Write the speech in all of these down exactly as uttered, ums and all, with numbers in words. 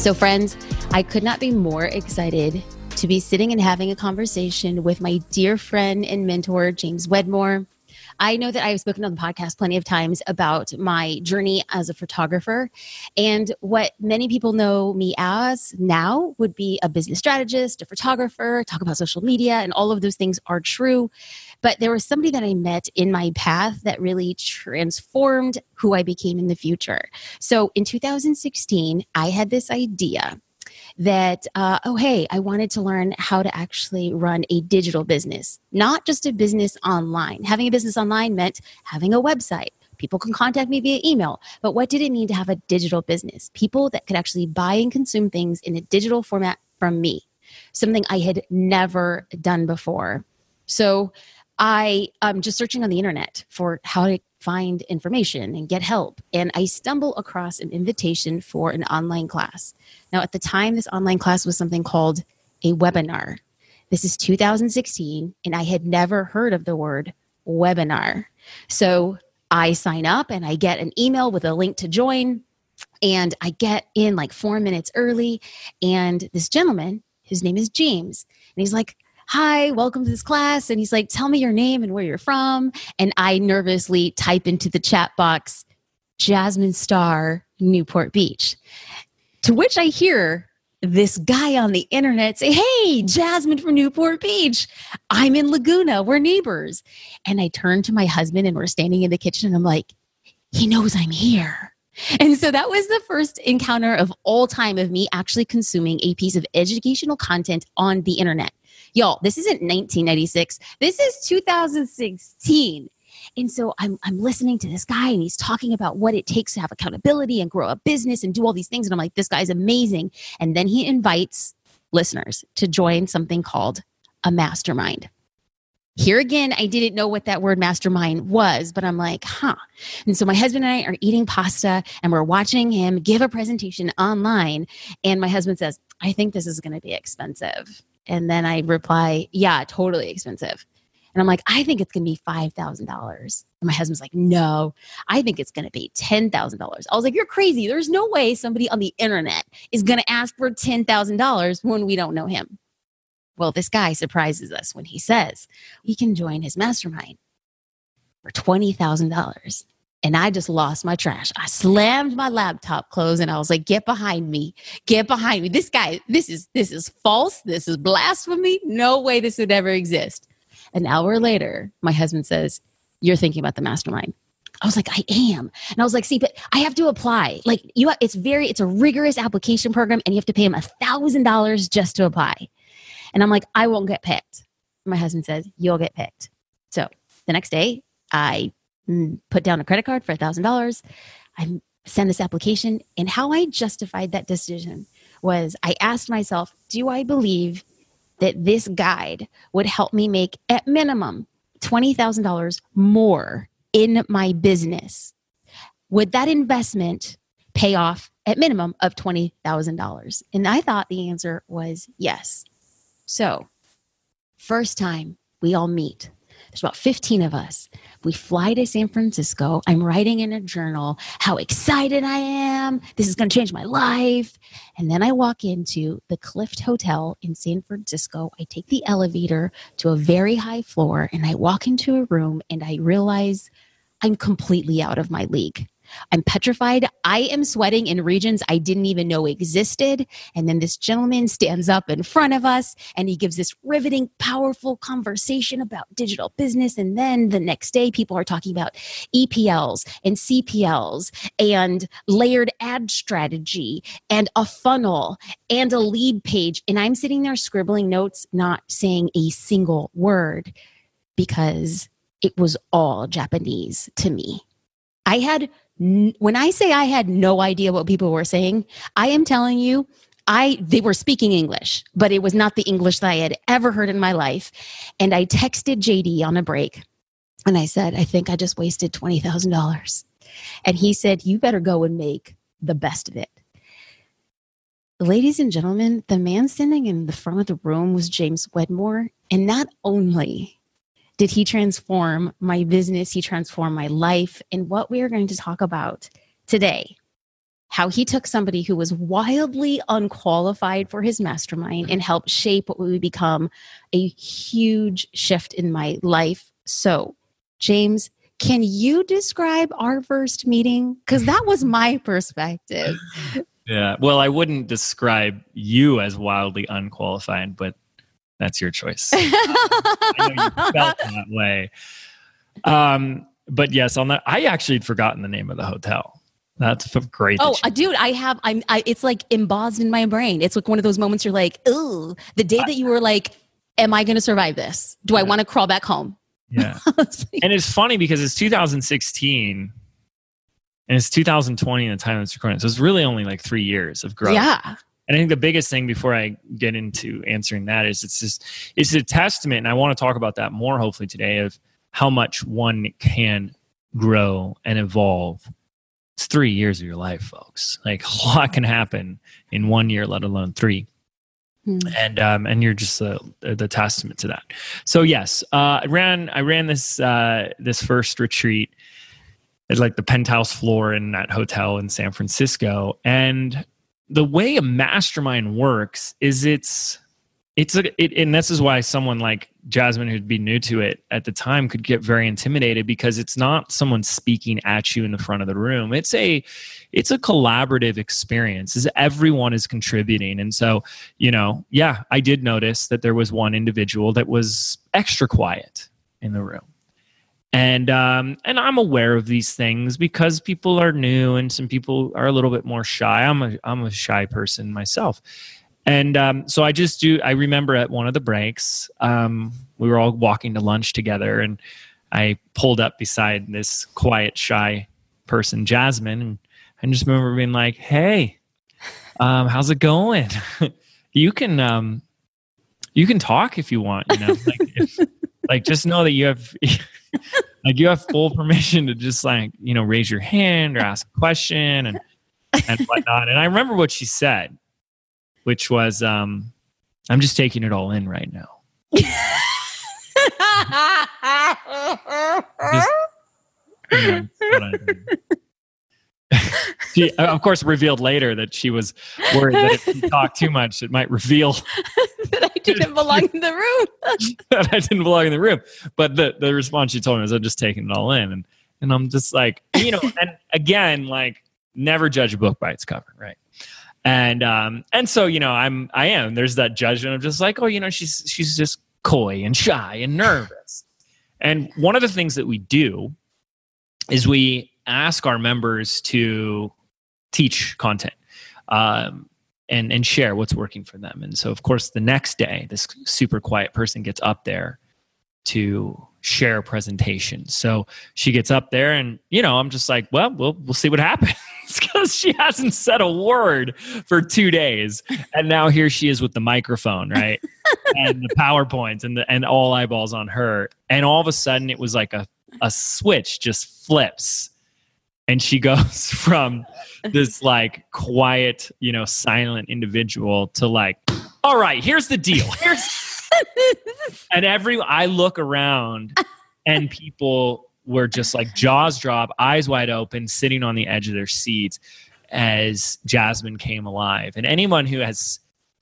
So friends, I could not be more excited to be sitting and having a conversation with my dear friend and mentor, James Wedmore. I know that I've spoken on the podcast plenty of times about my journey as a photographer, and what many people know me as now would be a business strategist, a photographer, talk about social media, and all of those things are true. But there was somebody that I met in my path that really transformed who I became in the future. So in two thousand sixteen, I had this idea that, uh, oh, hey, I wanted to learn how to actually run a digital business, not just a business online. Having a business online meant having a website. People can contact me via email. But what did it mean to have a digital business? People that could actually buy and consume things in a digital format from me, something I had never done before. So I am just searching on the internet for how to find information and get help. And I stumble across an invitation for an online class. Now, at the time, this online class was something called a webinar. This is two thousand sixteen, and I had never heard of the word webinar. So I sign up and I get an email with a link to join, and I get in like four minutes early. And this gentleman, his name is James, and he's like, hi, welcome to this class. And he's like, tell me your name and where you're from. And I nervously type into the chat box, Jasmine Star, Newport Beach. To which I hear this guy on the internet say, hey, Jasmine from Newport Beach. I'm in Laguna. We're neighbors. And I turn to my husband and we're standing in the kitchen and I'm like, he knows I'm here. And so that was the first encounter of all time of me actually consuming a piece of educational content on the internet. Y'all, this isn't nineteen ninety-six. This is two thousand sixteen. And so I'm I'm listening to this guy and he's talking about what it takes to have accountability and grow a business and do all these things. And I'm like, this guy's amazing. And then he invites listeners to join something called a mastermind. Here again, I didn't know what that word mastermind was, but I'm like, huh. And so my husband and I are eating pasta and we're watching him give a presentation online. And my husband says, I think this is going to be expensive. And then I reply, yeah, totally expensive. And I'm like, I think it's going to be five thousand dollars. And my husband's like, no, I think it's going to be ten thousand dollars. I was like, you're crazy. There's no way somebody on the internet is going to ask for ten thousand dollars when we don't know him. Well, this guy surprises us when he says we can join his mastermind for twenty thousand dollars. And I just lost my trash. I slammed my laptop closed and I was like, get behind me. Get behind me. This guy, this is this is false. This is blasphemy. No way this would ever exist. An hour later, my husband says, you're thinking about the mastermind. I was like, I am. And I was like, see, but I have to apply. Like you, it's very, it's a rigorous application program and you have to pay him a thousand dollars just to apply. And I'm like, I won't get picked. My husband says, you'll get picked. So the next day I put down a credit card for a thousand dollars. I sent this application, and how I justified that decision was I asked myself, do I believe that this guide would help me make at minimum twenty thousand dollars more in my business? Would that investment pay off at minimum of twenty thousand dollars? And I thought the answer was yes. So first time we all meet. There's about fifteen of us. We fly to San Francisco. I'm writing in a journal how excited I am. This is going to change my life. And then I walk into the Clift Hotel in San Francisco. I take the elevator to a very high floor and I walk into a room and I realize I'm completely out of my league. I'm petrified. I am sweating in regions I didn't even know existed. And then this gentleman stands up in front of us and he gives this riveting, powerful conversation about digital business. And then the next day, people are talking about E P Ls and C P Ls and layered ad strategy and a funnel and a lead page. And I'm sitting there scribbling notes, not saying a single word because it was all Japanese to me. I had When I say I had no idea what people were saying, I am telling you, I they were speaking English, but it was not the English that I had ever heard in my life. And I texted J D on a break and I said, I think I just wasted twenty thousand dollars. And he said, you better go and make the best of it. Ladies and gentlemen, the man standing in the front of the room was James Wedmore. And not only did he transform my business, he transformed my life. And what we are going to talk about today how he took somebody who was wildly unqualified for his mastermind and helped shape what would become a huge shift in my life. So, James, can you describe our first meeting? Because that was my perspective. Yeah. Well, I wouldn't describe you as wildly unqualified, but that's your choice. I know you felt that way. Um, but yes, on that, I actually had forgotten the name of the hotel. That's great. Oh, uh, dude, I have, I'm, I, it's like embossed in my brain. It's like one of those moments you're like, ooh, the day that you were like, am I going to survive this? Do I want to crawl back home? Yeah. And it's funny because it's two thousand sixteen and it's two thousand twenty in the time it's recording. So it's really only like three years of growth. Yeah. And I think the biggest thing before I get into answering that is it's just, it's a testament. And I want to talk about that more hopefully today of how much one can grow and evolve. It's three years of your life, folks. Like a lot can happen in one year, let alone three. Hmm. And um, and you're just uh, the testament to that. So yes, uh, I ran I ran this uh, this first retreat at like the penthouse floor in that hotel in San Francisco. And the way a mastermind works is it's it's a, it, and this is why someone like Jasmine, who'd be new to it at the time, could get very intimidated because it's not someone speaking at you in the front of the room. It's a, it's a collaborative experience. As everyone is contributing, and so you know, yeah, I did notice that there was one individual that was extra quiet in the room, and um, and I'm aware of these things because people are new and some people are a little bit more shy. I'm a I'm a shy person myself. And um, so I just do, I remember at one of the breaks, um, we were all walking to lunch together and I pulled up beside this quiet, shy person, Jasmine. And I just remember being like, hey, um, how's it going? you can, um, you can talk if you want, you know, like, if, like just know that you have, like you have full permission to just like, you know, raise your hand or ask a question and, and whatnot. And I remember what she said, which was, um, I'm just taking it all in right now. just, you know, what I mean. She, of course, revealed later that she was worried that if she talked too much, it might reveal that I didn't belong in the room. that I didn't belong in the room. But the, the response she told me was, I'm just taking it all in. And, and I'm just like, you know, and again, like, never judge a book by its cover, right? And um, and so, you know, I'm I am. There's that judgment of just like, oh, you know, she's she's just coy and shy and nervous. And one of the things that we do is we ask our members to teach content um, and and share what's working for them. And so, of course, the next day, this super quiet person gets up there to share a presentation. So she gets up there and, you know, I'm just like, well, we'll, we'll see what happens because she hasn't said a word for two days. And now here she is with the microphone, right? And the PowerPoint and the, and all eyeballs on her. And all of a sudden it was like a, a switch just flips. And she goes from this like quiet, you know, silent individual to like, all right, here's the deal. Here's and every I look around and people were just like jaws drop, eyes wide open, sitting on the edge of their seats as Jasmine came alive. And anyone who has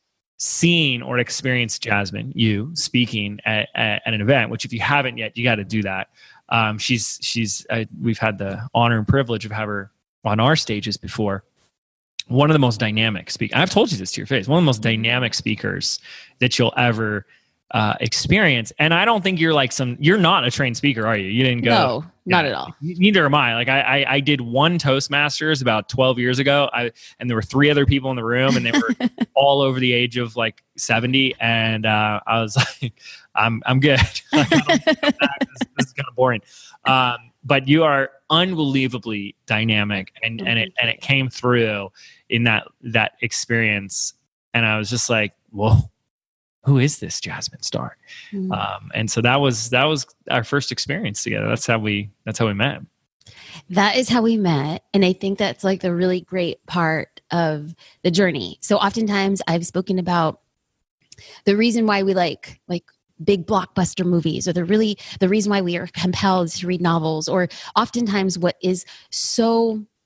seen or experienced Jasmine, you speaking at, at, at an event, which if you haven't yet, you got to do that. Um, she's she's uh, we've had the honor and privilege of having her on our stages before. One of the most dynamic speakers. I've told you this to your face. One of the most dynamic speakers that you'll ever uh, experience. And I don't think you're like some. You're not a trained speaker, are you? You didn't go. No, not yeah, at all. Neither am I. Like I, I, I did one Toastmasters about twelve years ago. I and there were three other people in the room, and they were all over the age of like seventy. And uh, I was like, I'm, I'm good. Like, I don't think I'm back. This, this is kind of boring. Um, but you are unbelievably dynamic, and and it and it came through in that that experience. And I was just like, whoa, who is this Jasmine Star? Mm-hmm. Um, and so that was that was our first experience together. That's how we that's how we met. That is how we met. And I think that's like the really great part of the journey. So oftentimes I've spoken about the reason why we like like big blockbuster movies, or the really the reason why we are compelled to read novels, or oftentimes what is so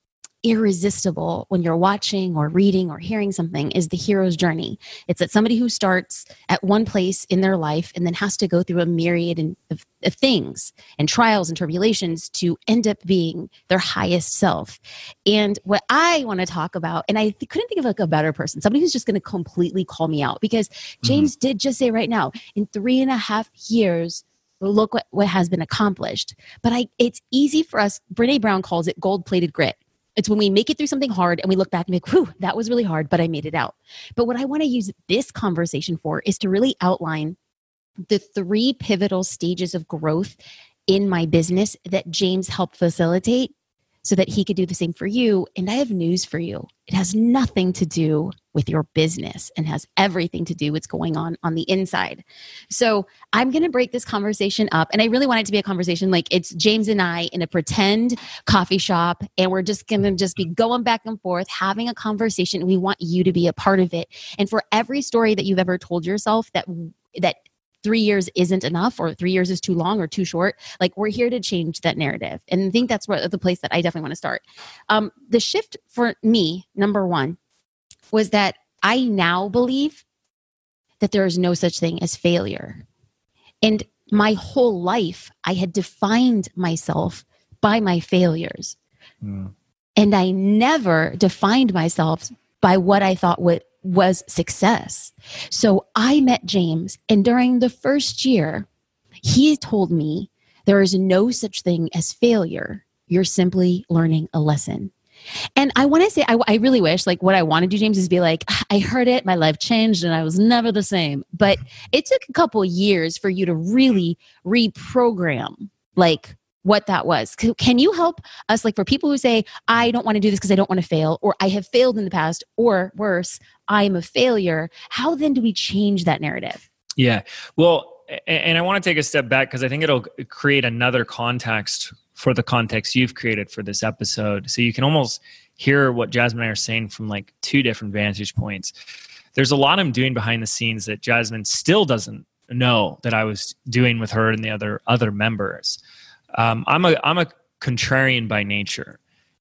irresistible when you're watching or reading or hearing something is the hero's journey. It's that somebody who starts at one place in their life and then has to go through a myriad of, of things and trials and tribulations to end up being their highest self. And what I want to talk about, and I th- couldn't think of like a better person, somebody who's just going to completely call me out, because James mm-hmm. did just say right now, in three and a half years, look what, what has been accomplished. But I, it's easy for us, Brene Brown calls it gold-plated grit. It's when we make it through something hard and we look back and be like, whew, that was really hard, but I made it out. But what I want to use this conversation for is to really outline the three pivotal stages of growth in my business that James helped facilitate so that he could do the same for you. And I have news for you. It has nothing to do with your business and has everything to do with what's going on on the inside. So I'm going to break this conversation up. And I really want it to be a conversation like it's James and I in a pretend coffee shop. And we're just going to just be going back and forth, having a conversation. We want you to be a part of it. And for every story that you've ever told yourself that that three years isn't enough, or three years is too long or too short, like we're here to change that narrative. And I think that's where the place that I definitely want to start. Um, the shift for me, number one, was that I now believe that there is no such thing as failure. And my whole life, I had defined myself by my failures. Mm. And I never defined myself by what I thought would was success. So I met James, and during the first year, he told me there is no such thing as failure. You're simply learning a lesson. And I want to say, I, I really wish, like what I want to do, James, is be like, I heard it, my life changed, and I was never the same. But it took a couple years for you to really reprogram, like, what that was. Can you help us, like for people who say, I don't want to do this because I don't want to fail, or I have failed in the past, or worse, I am a failure. How then do we change that narrative? Yeah. Well, and I want to take a step back because I think it'll create another context for the context you've created for this episode. So you can almost hear what Jasmine and I are saying from like two different vantage points. There's a lot I'm doing behind the scenes that Jasmine still doesn't know that I was doing with her and the other other members. Um, I'm a I'm a contrarian by nature,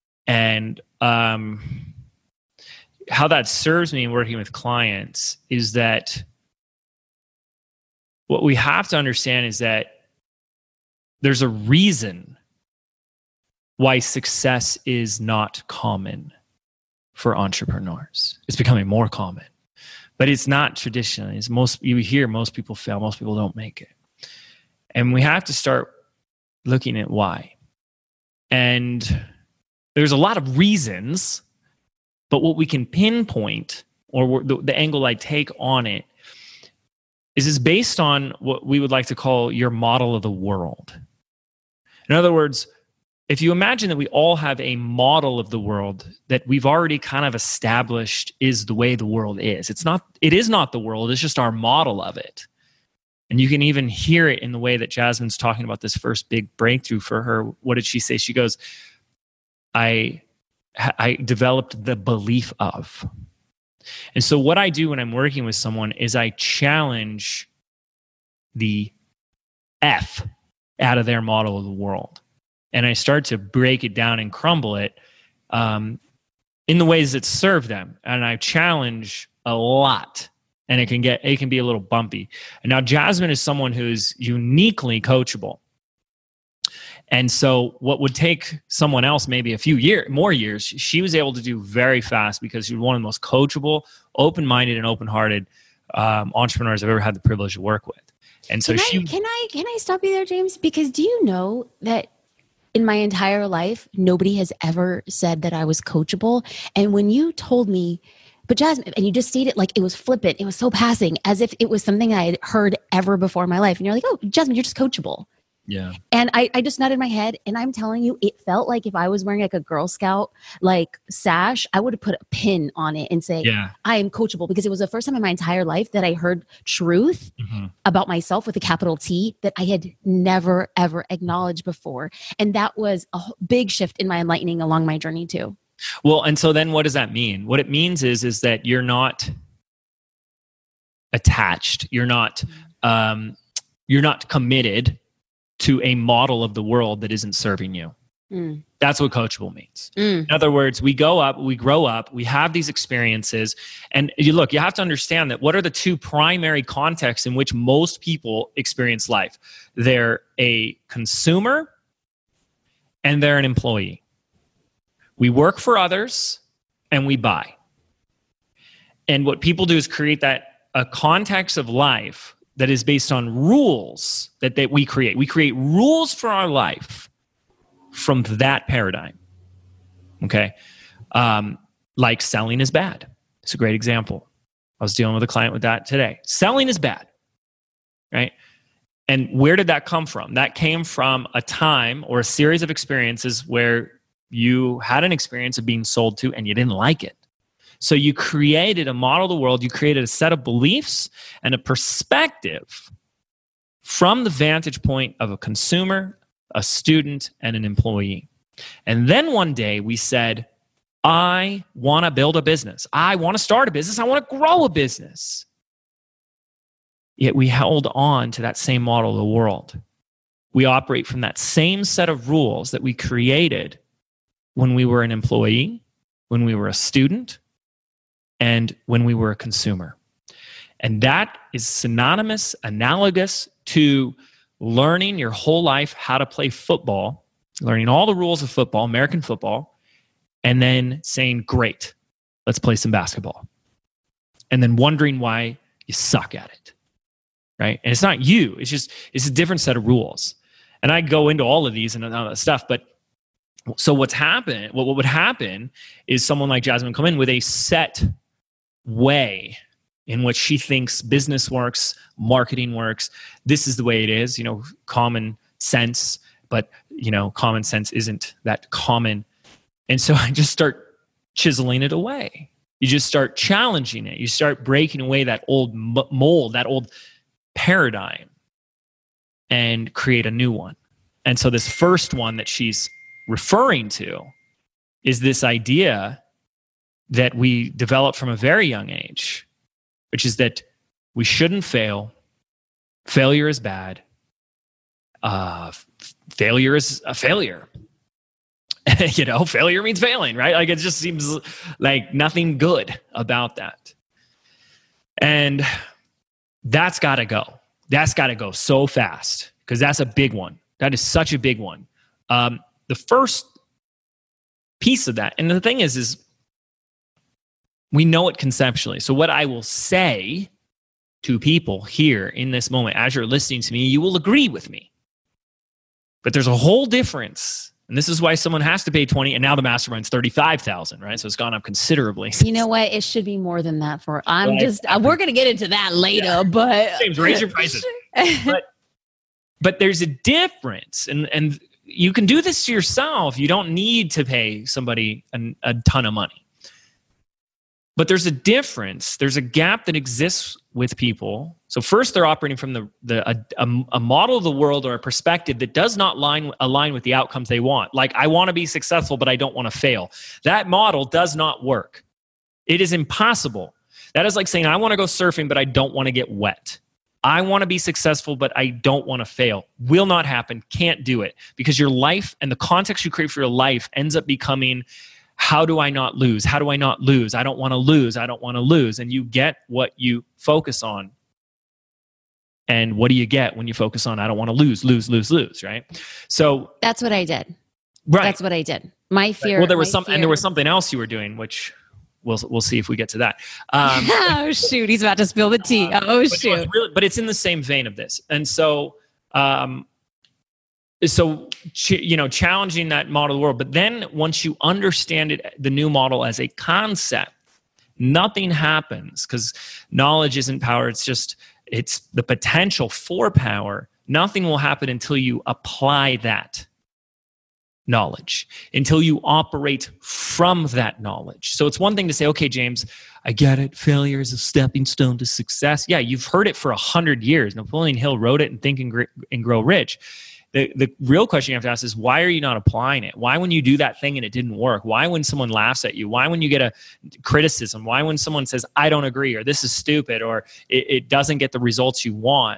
and um, how that serves me in working with clients is that what we have to understand is that there's a reason why success is not common for entrepreneurs. It's becoming more common, but it's not traditionally. It's most you hear most people fail, most people don't make it, and we have to start looking at why. And there's a lot of reasons, but what we can pinpoint, or the, the angle I take on it, is is based on what we would like to call your model of the world. In other words, if you imagine that we all have a model of the world that we've already kind of established is the way the world is. It's not, it is not the world, it's just our model of it. And you can even hear it in the way that Jasmine's talking about this first big breakthrough for her. What did she say? She goes, I, I developed the belief of. And so what I do when I'm working with someone is I challenge the F out of their model of the world. And I start to break it down and crumble it um, in the ways that serve them. And I challenge a lot. And it can get it can be a little bumpy. And now Jasmine is someone who's uniquely coachable. And so what would take someone else maybe a few years, more years, she was able to do very fast because she was one of the most coachable, open-minded, and open-hearted um, entrepreneurs I've ever had the privilege to work with. And so can she I, can I can I stop you there, James? Because do you know that in my entire life, nobody has ever said that I was coachable? And when you told me, but Jasmine, and you just stated like it was flippant, it was so passing, as if it was something I had heard ever before in my life. And you're like, oh, Jasmine, you're just coachable. Yeah. And I, I just nodded my head, and I'm telling you, it felt like if I was wearing like a Girl Scout like sash, I would have put a pin on it and say, yeah. I am coachable, because it was the first time in my entire life that I heard truth mm-hmm. about myself with a capital T that I had never, ever acknowledged before. And that was a big shift in my enlightening along my journey too. Well, and so then what does that mean? What it means is, is that you're not attached. You're not, um, you're not committed to a model of the world that isn't serving you. Mm. That's what coachable means. Mm. In other words, we go up, we grow up, we have these experiences. And you look, you have to understand that what are the two primary contexts in which most people experience life? They're a consumer and they're an employee. We work for others and we buy. And what people do is create that a context of life that is based on rules that, that we create. We create rules for our life from that paradigm. Okay. Um, like selling is bad. It's a great example. I was dealing with a client with that today. Selling is bad, right? And where did that come from? That came from a time or a series of experiences where you had an experience of being sold to and you didn't like it. So you created a model of the world, you created a set of beliefs and a perspective from the vantage point of a consumer, a student, and an employee. And then one day we said, I want to build a business. I want to start a business. I want to grow a business. Yet we held on to that same model of the world. We operate from that same set of rules that we created when we were an employee, when we were a student, and when we were a consumer. And that is synonymous, analogous to learning your whole life how to play football, learning all the rules of football, American football, and then saying, great, let's play some basketball. And then wondering why you suck at it, right? And it's not you, it's just, it's a different set of rules. And I go into all of these and all that stuff, but so what's happened, what, what would happen is someone like Jasmine come in with a set way in which she thinks business works, marketing works. This is the way it is, you know, common sense, but, you know, common sense isn't that common. And so I just start chiseling it away. You just start challenging it. You start breaking away that old mold, that old paradigm, and create a new one. And so this first one that she's referring to is this idea that we develop from a very young age, which is that we shouldn't fail. Failure is bad. Uh, f- failure is a failure. You know, failure means failing, right? Like it just seems like nothing good about that. And that's got to go. That's got to go so fast because that's a big one. That is such a big one. Um, the first piece of that, and the thing is, is we know it conceptually. So what I will say to people here in this moment, as you're listening to me, you will agree with me. But there's a whole difference. And this is why someone has to pay twenty, and now the mastermind's thirty-five thousand, right? So it's gone up considerably. You know what? It should be more than that for, I'm right. just, uh, we're going to get into that later, yeah. but. James, raise your prices. but, but there's a difference. And, and you can do this to yourself. You don't need to pay somebody a, a ton of money. But there's a difference. There's a gap that exists with people. So first, they're operating from the, the a, a, a model of the world or a perspective that does not line, align with the outcomes they want. Like, I want to be successful, but I don't want to fail. That model does not work. It is impossible. That is like saying, I want to go surfing, but I don't want to get wet. I want to be successful, but I don't want to fail. Will not happen. Can't do it. Because your life and the context you create for your life ends up becoming, how do I not lose? How do I not lose? I don't want to lose. I don't want to lose. And you get what you focus on. And what do you get when you focus on, I don't want to lose, lose, lose, lose, right? So that's what I did. Right. That's what I did. My fear. Well, there was some, fear. and there was something else you were doing, which we'll we'll see if we get to that. Um, oh shoot, he's about to spill the tea. Um, oh but shoot. It's really, but it's in the same vein of this, and so. Um, So, you know, challenging that model of the world. But then once you understand it, the new model as a concept, nothing happens because knowledge isn't power. It's just, it's the potential for power. Nothing will happen until you apply that knowledge, until you operate from that knowledge. So it's one thing to say, okay, James, I get it. Failure is a stepping stone to success. Yeah, you've heard it for a hundred years. Napoleon Hill wrote it in Think and, Gr- and Grow Rich. The, the real question you have to ask is, why are you not applying it? Why when you do that thing and it didn't work? Why when someone laughs at you? Why when you get a criticism? Why when someone says, I don't agree, or this is stupid, or it, it doesn't get the results you want?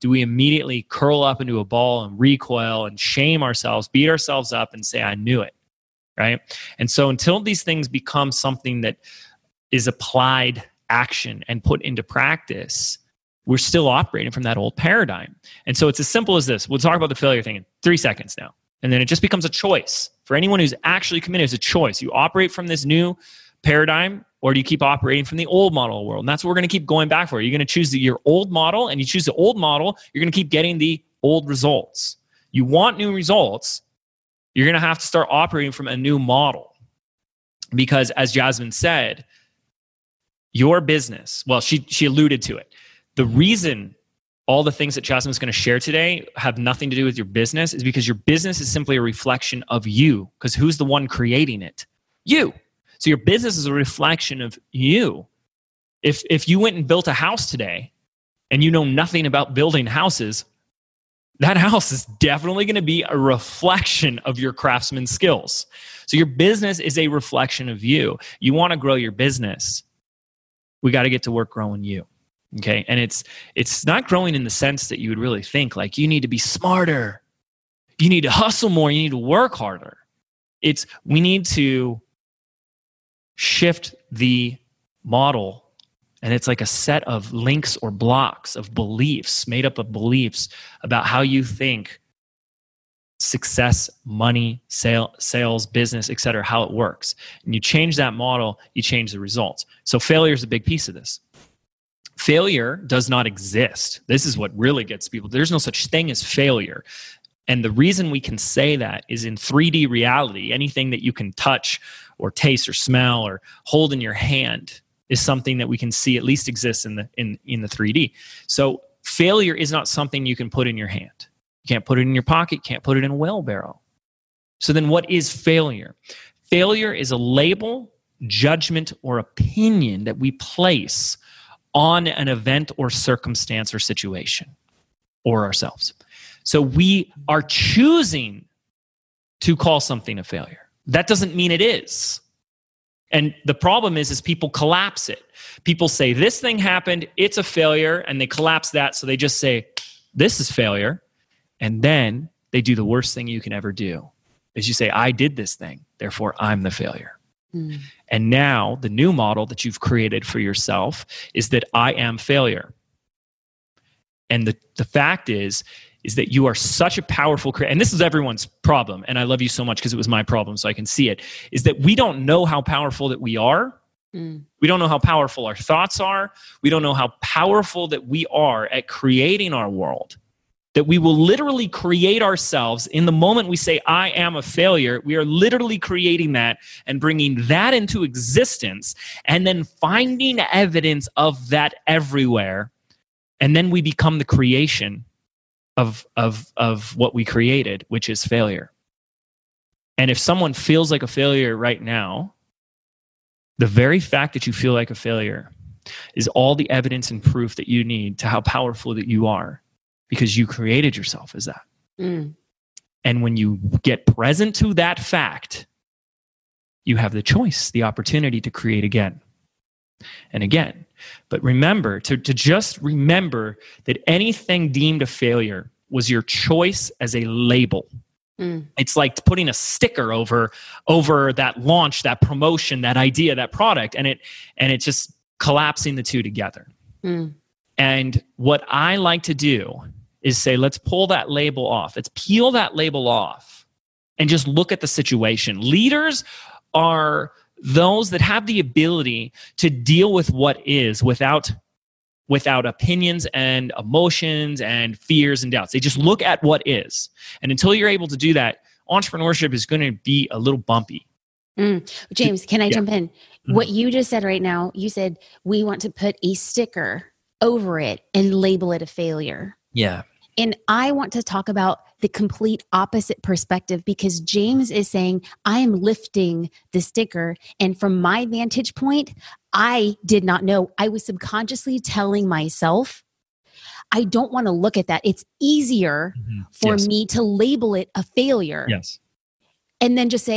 do we immediately curl up into a ball and recoil and shame ourselves, beat ourselves up and say, I knew it, right? And so until these things become something that is applied action and put into practice, we're still operating from that old paradigm. And so it's as simple as this. We'll talk about the failure thing in three seconds now. And then it just becomes a choice. For anyone who's actually committed, it's a choice. You operate from this new paradigm, or do you keep operating from the old model of the world? And that's what we're going to keep going back for. You're going to choose the, your old model, and you choose the old model, you're going to keep getting the old results. You want new results, you're going to have to start operating from a new model. Because as Jasmine said, your business, well, she she alluded to it. The reason all the things that Jasmine's going to share today have nothing to do with your business is because your business is simply a reflection of you. Because who's the one creating it? You. So your business is a reflection of you. If if you went and built a house today and you know nothing about building houses, that house is definitely going to be a reflection of your craftsman skills. So your business is a reflection of you. You want to grow your business. We got to get to work growing you. Okay. And it's it's not growing in the sense that you would really think like you need to be smarter. You need to hustle more. You need to work harder. It's we need to shift the model. And it's like a set of links or blocks of beliefs, made up of beliefs about how you think success, money, sale, sales, business, et cetera, how it works. And you change that model, you change the results. So failure is a big piece of this. Failure does not exist. This is what really gets people. There's no such thing as failure. And the reason we can say that is in three D reality, anything that you can touch or taste or smell or hold in your hand is something that we can see at least exists in the in, in the three D. So failure is not something you can put in your hand. You can't put it in your pocket, can't put it in a wheelbarrow. So then what is failure? Failure is a label, judgment, or opinion that we place on an event or circumstance or situation or ourselves. So we are choosing to call something a failure. That doesn't mean it is. And the problem is, is people collapse it. People say, this thing happened, it's a failure, and they collapse that. So they just say, this is failure. And then they do the worst thing you can ever do, is you say, I did this thing, therefore I'm the failure. Mm. And now the new model that you've created for yourself is that I am failure. And the, the fact is, is that you are such a powerful creator. And this is everyone's problem. And I love you so much because it was my problem, so I can see it, is that we don't know how powerful that we are. Mm. We don't know how powerful our thoughts are. We don't know how powerful that we are at creating our world. That we will literally create ourselves in the moment we say, I am a failure. We are literally creating that and bringing that into existence and then finding evidence of that everywhere. And then we become the creation of, of, of what we created, which is failure. And if someone feels like a failure right now, the very fact that you feel like a failure is all the evidence and proof that you need to how powerful that you are. Because you created yourself as that. Mm. And when you get present to that fact, you have the choice, the opportunity to create again and again. But remember, to, to just remember that anything deemed a failure was your choice as a label. Mm. It's like putting a sticker over, over that launch, that promotion, that idea, that product, and it and it just collapsing the two together. Mm. And what I like to do is say, let's pull that label off. Let's peel that label off and just look at the situation. Leaders are those that have the ability to deal with what is without, without opinions and emotions and fears and doubts. They just look at what is. And until you're able to do that, entrepreneurship is going to be a little bumpy. Mm. James, can I yeah. jump in? Mm-hmm. What you just said right now, you said we want to put a sticker over it and label it a failure. Yeah. And I want to talk about the complete opposite perspective, because James is saying, I am lifting the sticker. And from my vantage point, I did not know. I was subconsciously telling myself, I don't want to look at that. It's easier mm-hmm. for yes. me to label it a failure. Yes. And then just say,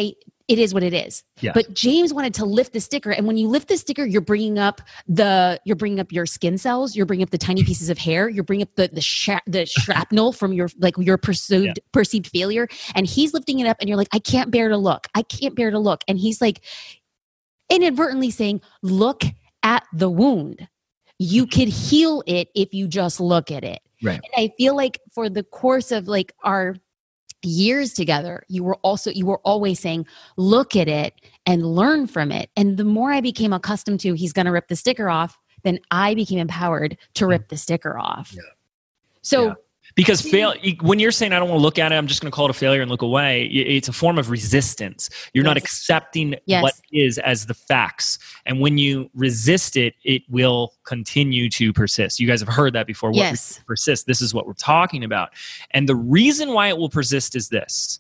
it is what it is. Yes. But James wanted to lift the sticker. And when you lift the sticker, you're bringing up the, you're bringing up your skin cells. You're bringing up the tiny pieces of hair. You're bringing up the, the, sha- the shrapnel from your, like your perceived, yeah. perceived failure. And he's lifting it up and you're like, I can't bear to look. I can't bear to look. And he's like inadvertently saying, look at the wound. You could heal it if you just look at it. Right. And I feel like for the course of like our years together, you were also, you were always saying, look at it and learn from it. And the more I became accustomed to, he's going to rip the sticker off, then I became empowered to rip the sticker off. Yeah. So yeah. Because fail, when you're saying, I don't want to look at it, I'm just going to call it a failure and look away. It's a form of resistance. You're yes. not accepting yes. what is as the facts. And when you resist it, it will continue to persist. You guys have heard that before. What yes. persist? This is what we're talking about. And the reason why it will persist is this.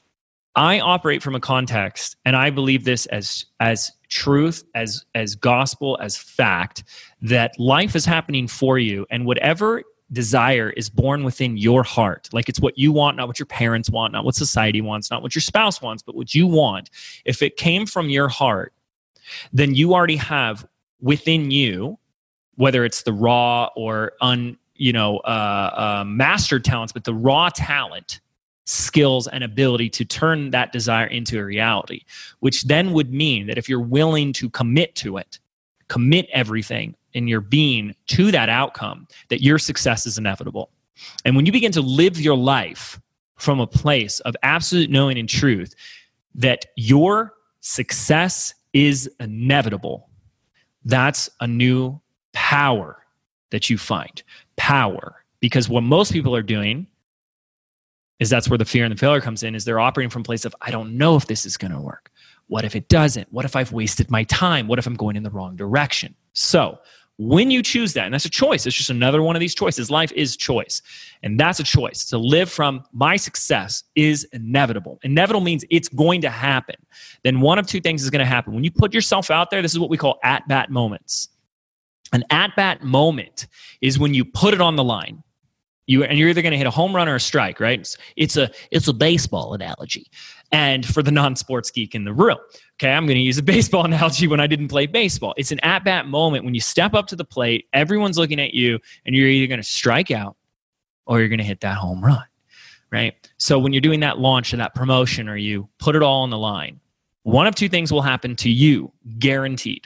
I operate from a context, and I believe this as, as truth, as, as gospel, as fact, that life is happening for you, and whatever desire is born within your heart. Like it's what you want, not what your parents want, not what society wants, not what your spouse wants, but what you want. If it came from your heart, then you already have within you, whether it's the raw or un, you know, uh, uh, mastered talents, but the raw talent, skills, and ability to turn that desire into a reality, which then would mean that if you're willing to commit to it, commit everything in your being to that outcome, that your success is inevitable. And when you begin to live your life from a place of absolute knowing and truth that your success is inevitable, that's a new power that you find. Power. Because what most people are doing is that's where the fear and the failure comes in, is they're operating from a place of, I don't know if this is going to work. What if it doesn't? What if I've wasted my time? What if I'm going in the wrong direction? So when you choose that, and that's a choice, it's just another one of these choices. Life is choice. And that's a choice. To live from my success is inevitable. Inevitable means it's going to happen. Then one of two things is going to happen. When you put yourself out there, this is what we call at-bat moments. An at-bat moment is when you put it on the line. You, and you're either going to hit a home run or a strike, right? It's, it's a it's a baseball analogy. And for the non-sports geek in the room, okay, I'm going to use a baseball analogy when I didn't play baseball. It's an at-bat moment when you step up to the plate, everyone's looking at you, and you're either going to strike out or you're going to hit that home run, right? So when you're doing that launch or that promotion or you put it all on the line, one of two things will happen to you, guaranteed.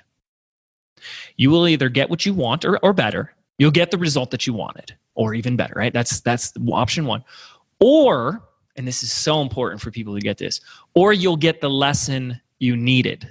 You will either get what you want or, or better. You'll get the result that you wanted, or even better, right? That's that's option one. Or, and this is so important for people to get this, or you'll get the lesson you needed.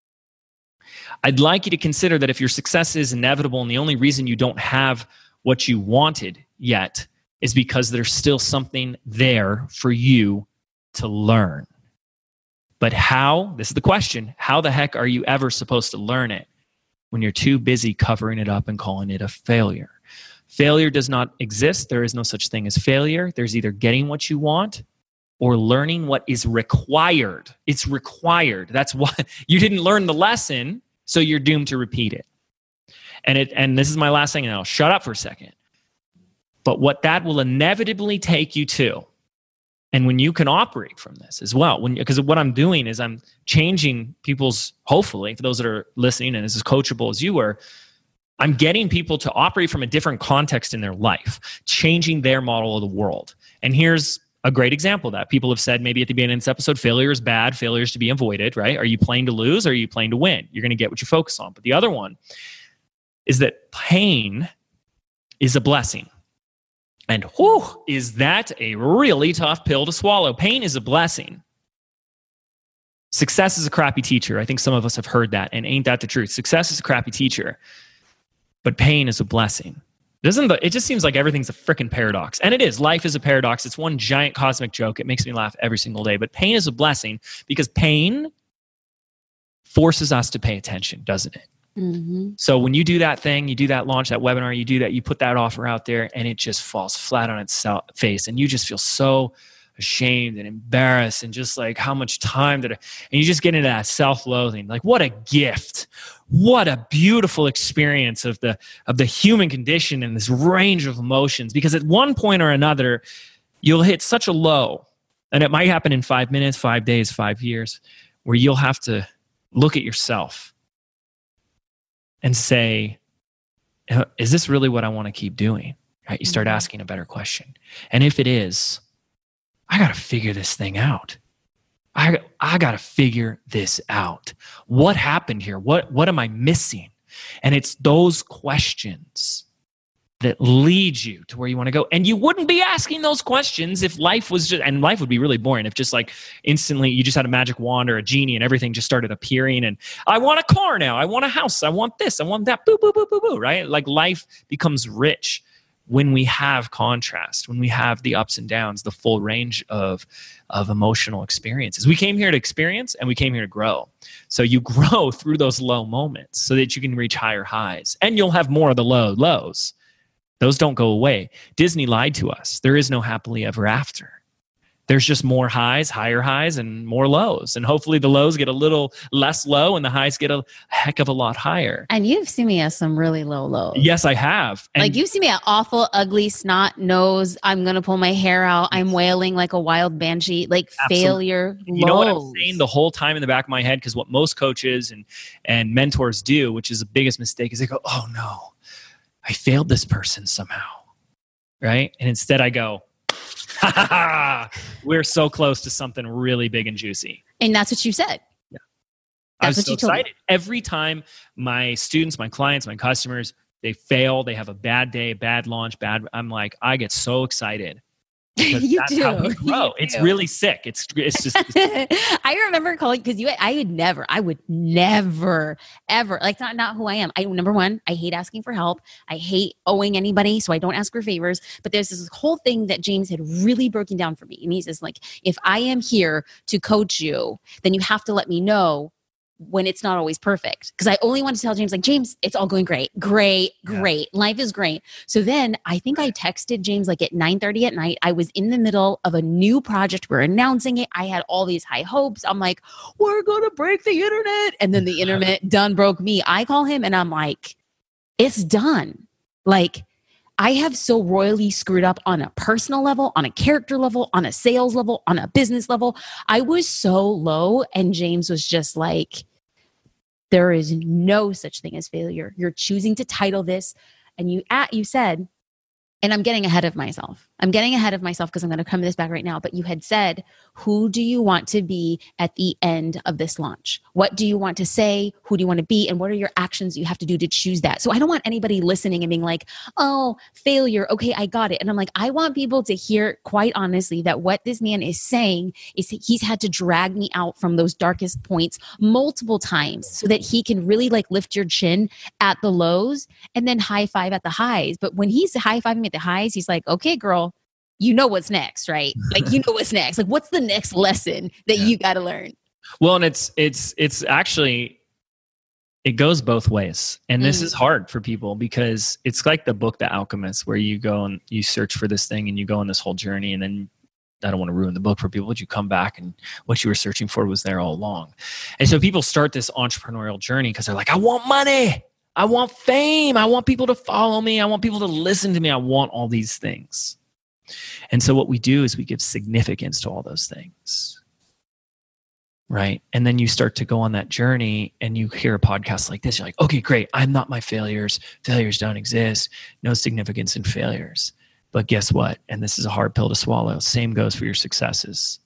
I'd like you to consider that if your success is inevitable and the only reason you don't have what you wanted yet is because there's still something there for you to learn. But how, this is the question, how the heck are you ever supposed to learn it when you're too busy covering it up and calling it a failure? Failure does not exist. There is no such thing as failure. There's either getting what you want or learning what is required. It's required. That's why you didn't learn the lesson, so you're doomed to repeat it. And it, and this is my last thing, and I'll shut up for a second. But what that will inevitably take you to, and when you can operate from this as well, when because what I'm doing is I'm changing people's, hopefully, for those that are listening and as coachable as you were, I'm getting people to operate from a different context in their life, changing their model of the world. And here's a great example of that. People have said maybe at the beginning of this episode, failure is bad, failure is to be avoided, right? Are you playing to lose or are you playing to win? You're going to get what you focus on. But the other one is that pain is a blessing. And whew, is that a really tough pill to swallow? Pain is a blessing. Success is a crappy teacher. I think some of us have heard that. And ain't that the truth? Success is a crappy teacher, but pain is a blessing. Doesn't the, it just seems like everything's a freaking paradox. And it is. Life is a paradox. It's one giant cosmic joke. It makes me laugh every single day. But pain is a blessing because pain forces us to pay attention, doesn't it? Mm-hmm. So when you do that thing, you do that launch, that webinar, you do that, you put that offer out there and it just falls flat on its face and you just feel so ashamed and embarrassed and just like how much time did I, and you just get into that self-loathing. Like what a gift. What a beautiful experience of the of the human condition and this range of emotions, because at one point or another, you'll hit such a low, and it might happen in five minutes, five days, five years, where you'll have to look at yourself and say, is this really what I want to keep doing? Right? You start Mm-hmm. asking a better question. And if it is, I got to figure this thing out. I, I got to figure this out. What happened here? What, what am I missing? And it's those questions that lead you to where you want to go. And you wouldn't be asking those questions if life was just, and life would be really boring if just like instantly you just had a magic wand or a genie and everything just started appearing and I want a car now, I want a house, I want this, I want that, boo, boo, boo, boo, boo, right? Like life becomes rich when we have contrast, when we have the ups and downs, the full range of, of emotional experiences. We came here to experience and we came here to grow. So you grow through those low moments so that you can reach higher highs and you'll have more of the low lows. Those don't go away. Disney lied to us. There is no happily ever after. There's just more highs, higher highs, and more lows. And hopefully the lows get a little less low and the highs get a heck of a lot higher. And you've seen me as some really low lows. Yes, I have. And like you see me at awful, ugly, snot nose. I'm going to pull my hair out. I'm wailing like a wild banshee, like absolutely. failure. You know what I'm lows. saying the whole time in the back of my head? Because what most coaches and, and mentors do, which is the biggest mistake, is they go, oh no, I failed this person somehow, right? And instead I go, ha ha ha, we're so close to something really big and juicy. And that's what you said. Yeah. That's I was what so you told me. excited. Every time my students, my clients, my customers, they fail, they have a bad day, bad launch, bad, I'm like, I get so excited. You that's do. how we grow. You it's do. really sick. It's it's just it's, I remember calling because you. I would never. I would never, ever like not not who I am. I number one. I hate asking for help. I hate owing anybody, so I don't ask for favors. But there's this whole thing that James had really broken down for me, and he says like, if I am here to coach you, then you have to let me know when it's not always perfect. Because I only want to tell James, like, James, it's all going great. Great, great. Yeah. Life is great. So then I think I texted James like at nine thirty at night. I was in the middle of a new project. We're announcing it. I had all these high hopes. I'm like, we're going to break the internet. And then the internet done broke me. I call him and I'm like, it's done. Like, I have so royally screwed up on a personal level, on a character level, on a sales level, on a business level. I was so low, and James was just like, there is no such thing as failure. You're choosing to title this. And you at, you said, and I'm getting ahead of myself. I'm getting ahead of myself because I'm going to come to this back right now. But you had said, who do you want to be at the end of this launch? What do you want to say? Who do you want to be? And what are your actions you have to do to choose that? So I don't want anybody listening and being like, oh, failure. Okay, I got it. And I'm like, I want people to hear quite honestly that what this man is saying is he's had to drag me out from those darkest points multiple times so that he can really like lift your chin at the lows and then high five at the highs. But when he's high fiving at the highs, he's like, okay, girl, you know what's next, right? Like, you know what's next. Like, what's the next lesson that yeah. you got to learn? Well, and it's, it's, it's actually, it goes both ways. And this mm. is hard for people because it's like the book, The Alchemist, where you go and you search for this thing and you go on this whole journey. And then I don't want to ruin the book for people, but you come back and what you were searching for was there all along. And so people start this entrepreneurial journey because they're like, I want money. I want fame. I want people to follow me. I want people to listen to me. I want all these things. And so what we do is we give significance to all those things, right? And then you start to go on that journey and you hear a podcast like this. You're like, okay, great. I'm not my failures. Failures don't exist. No significance in failures. But guess what? And this is a hard pill to swallow. Same goes for your successes.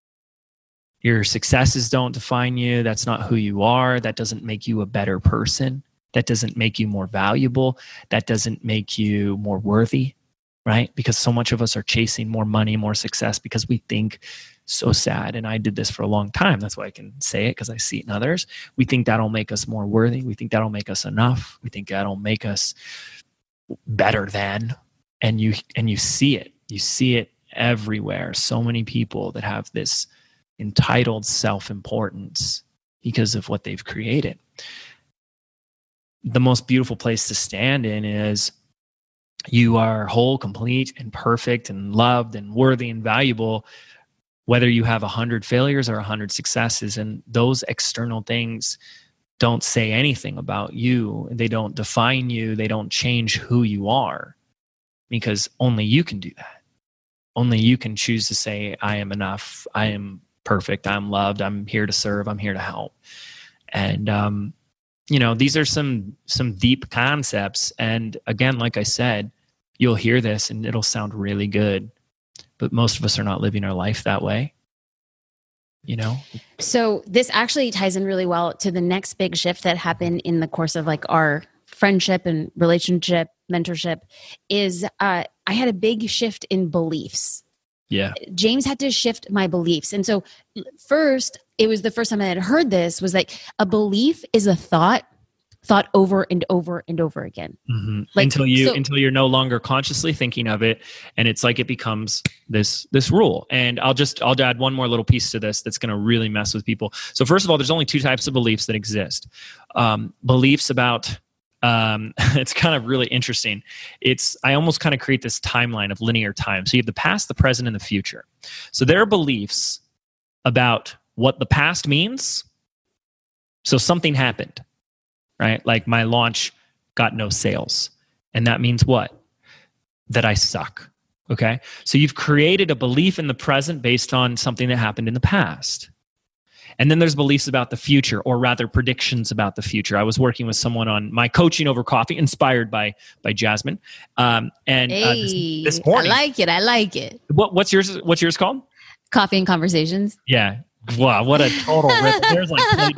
Your successes don't define you. That's not who you are. That doesn't make you a better person. That doesn't make you more valuable. That doesn't make you more worthy. Right? Because so much of us are chasing more money, more success because we think so sad. And I did this for a long time. That's why I can say it because I see it in others. We think that'll make us more worthy. We think that'll make us enough. We think that'll make us better than. And you, and you see it. You see it everywhere. So many people that have this entitled self-importance because of what they've created. The most beautiful place to stand in is you are whole, complete, and perfect, and loved, and worthy, and valuable, whether you have a hundred failures or a hundred successes. And those external things don't say anything about you. They don't define you. They don't change who you are, because only you can do that. Only you can choose to say, I am enough. I am perfect. I'm loved. I'm here to serve. I'm here to help. And, um, you know, these are some, some deep concepts. And again, like I said, you'll hear this and it'll sound really good, but most of us are not living our life that way. You know? So this actually ties in really well to the next big shift that happened in the course of like our friendship and relationship, mentorship is, uh, I had a big shift in beliefs. Yeah. James had to shift my beliefs. And so first, it was the first time I had heard this was like a belief is a thought thought over and over and over again. Mm-hmm. Like, until you, so, until you're no longer consciously thinking of it. And it's like, it becomes this, this rule. And I'll just, I'll add one more little piece to this that's going to really mess with people. So first of all, there's only two types of beliefs that exist. Um, beliefs about, um, it's kind of really interesting. It's, I almost kind of create this timeline of linear time. So you have the past, the present, and the future. So there are beliefs about what the past means. So something happened. Right? Like my launch got no sales. And that means what? That I suck. Okay? So you've created a belief in the present based on something that happened in the past. And then there's beliefs about the future, or rather predictions about the future. I was working with someone on my coaching over coffee, inspired by by Jasmine. Um, and hey, uh, this, this morning. I like it. I like it. What, what's yours? What's yours called? Coffee and Conversations. Yeah. Wow, what a total rip. There's like, like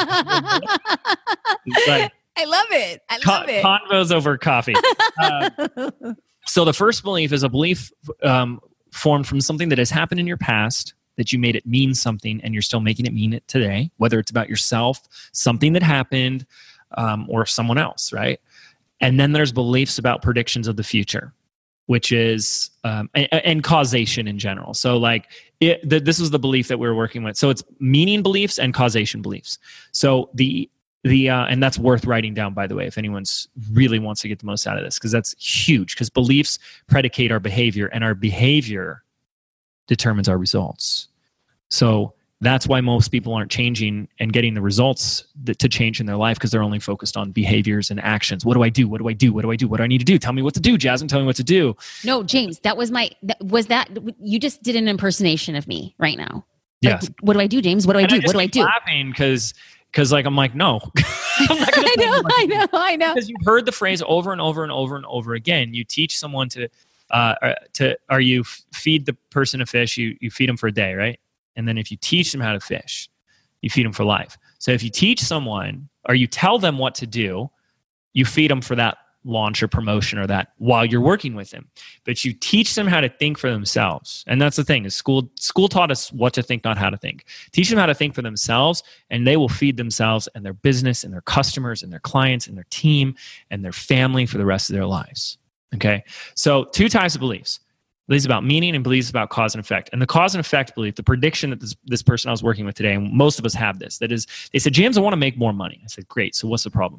I love it. I love con- it. Convos over coffee. Uh, so the first belief is a belief um, formed from something that has happened in your past, that you made it mean something, and you're still making it mean it today, whether it's about yourself, something that happened, um, or someone else, right? And then there's beliefs about predictions of the future, which is, um, and, and causation in general. So like, it, the, this was the belief that we were working with. So it's meaning beliefs and causation beliefs. So the, the uh, and that's worth writing down, by the way, if anyone's really wants to get the most out of this, because that's huge, because beliefs predicate our behavior, and our behavior determines our results. So that's why most people aren't changing and getting the results that, to change in their life, because they're only focused on behaviors and actions. What do I do? What do I do? What do I do? What do I need to do? Tell me what to do, Jasmine. Tell me what to do. No, James, that was my, that, was that, you just did an impersonation of me right now. Like, Yes. What do I do, James? What do I And do? I just What do I keep do? laughing because, because like, I'm like, no. I'm not gonna I know, I know, I know. Because you've heard the phrase over and over and over and over again. You teach someone to, uh, to, or you f- feed the person a fish, you, you feed them for a day, right? And then if you teach them how to fish, you feed them for life. So if you teach someone, or you tell them what to do, you feed them for that launch or promotion or that while you're working with them. But you teach them how to think for themselves. And that's the thing, is school school taught us what to think, not how to think. Teach them how to think for themselves, and they will feed themselves and their business and their customers and their clients and their team and their family for the rest of their lives. Okay? So two types of beliefs. Beliefs about meaning and beliefs about cause and effect. And the cause and effect belief, the prediction that this, this person I was working with today, and most of us have this, that is, they said, James, I want to make more money. I said, great. So what's the problem?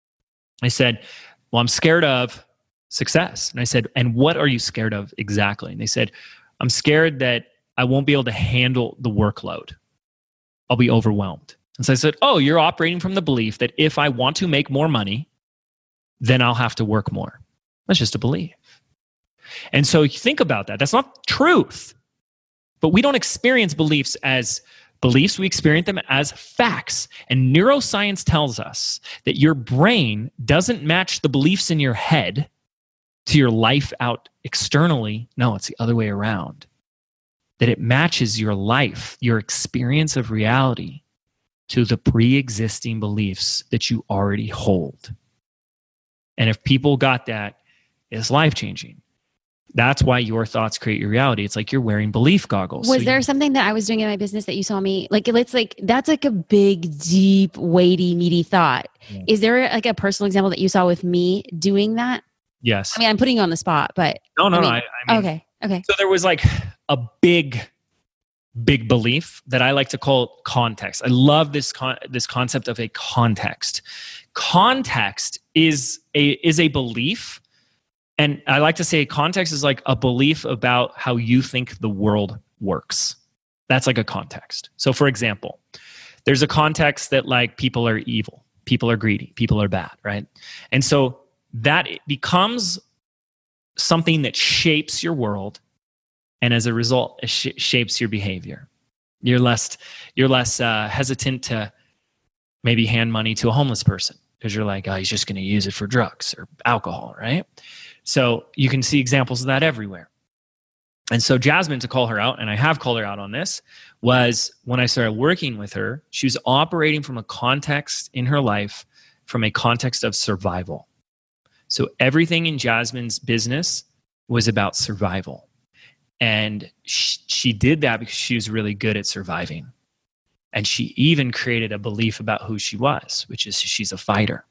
I said, well, I'm scared of success. And I said, and what are you scared of exactly? And they said, I'm scared that I won't be able to handle the workload. I'll be overwhelmed. And so I said, oh, you're operating from the belief that if I want to make more money, then I'll have to work more. That's just a belief. And so you think about that. That's not truth. But we don't experience beliefs as beliefs. We experience them as facts. And neuroscience tells us that your brain doesn't match the beliefs in your head to your life out externally. No, it's the other way around. That it matches your life, your experience of reality, to the pre-existing beliefs that you already hold. And if people got that, it's life-changing. That's why your thoughts create your reality. It's like you're wearing belief goggles. Was so there you, something that I was doing in my business that you saw me like? It's like that's like a big, deep, weighty, meaty thought. Yeah. Is there like a personal example that you saw with me doing that? Yes. I mean, I'm putting you on the spot, but no, no, I mean, no. I, I mean, okay, okay. So there was like a big, big belief that I like to call context. I love this con- this concept of a context. Context is a is a belief. And I like to say context is like a belief about how you think the world works. That's like a context. So for example, there's a context that like people are evil, people are greedy, people are bad, right? And so that becomes something that shapes your world, and as a result, it sh- shapes your behavior. You're less, you're less uh, hesitant to maybe hand money to a homeless person because you're like, oh, he's just going to use it for drugs or alcohol, right? So you can see examples of that everywhere. And so Jasmine, to call her out, and I have called her out on this, was when I started working with her, she was operating from a context in her life, from a context of survival. So everything in Jasmine's business was about survival. And she, she did that because she was really good at surviving. And she even created a belief about who she was, which is she's a fighter.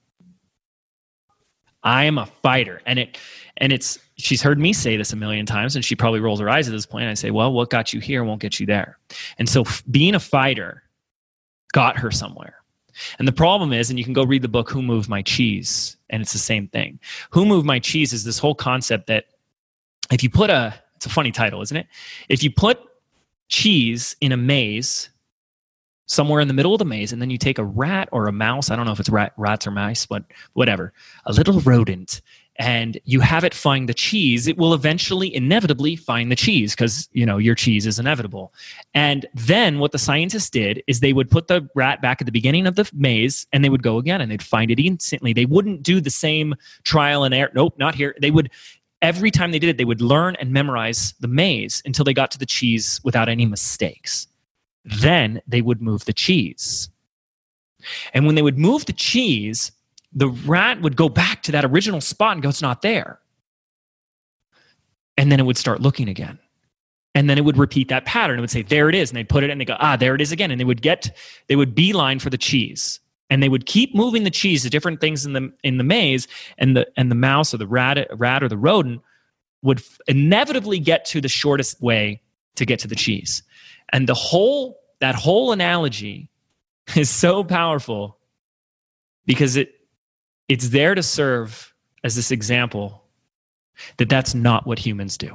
I am a fighter. And it, and it's, she's heard me say this a million times, and she probably rolls her eyes at this point. I say, well, what got you here won't get you there. And so f- being a fighter got her somewhere. And the problem is, and you can go read the book, Who Moved My Cheese? And it's the same thing. Who Moved My Cheese is this whole concept that if you put a, it's a funny title, isn't it? If you put cheese in a maze, somewhere in the middle of the maze, and then you take a rat or a mouse, I don't know if it's rat, rats or mice, but whatever, a little rodent, and you have it find the cheese, it will eventually inevitably find the cheese because, you know, your cheese is inevitable. And then what the scientists did is they would put the rat back at the beginning of the maze and they would go again and they'd find it instantly. They wouldn't do the same trial and error. Nope, not here. They would, every time they did it, they would learn and memorize the maze until they got to the cheese without any mistakes. Then they would move the cheese. And when they would move the cheese, the rat would go back to that original spot and go, it's not there. And then it would start looking again. And then it would repeat that pattern. It would say, there it is. And they'd put it and they go, ah, there it is again. And they would get, they would beeline for the cheese. And they would keep moving the cheese to different things in the in the maze. And the and the mouse or the rat, rat or the rodent would f- inevitably get to the shortest way to get to the cheese. And the whole, that whole analogy is so powerful because it, it's there to serve as this example that that's not what humans do.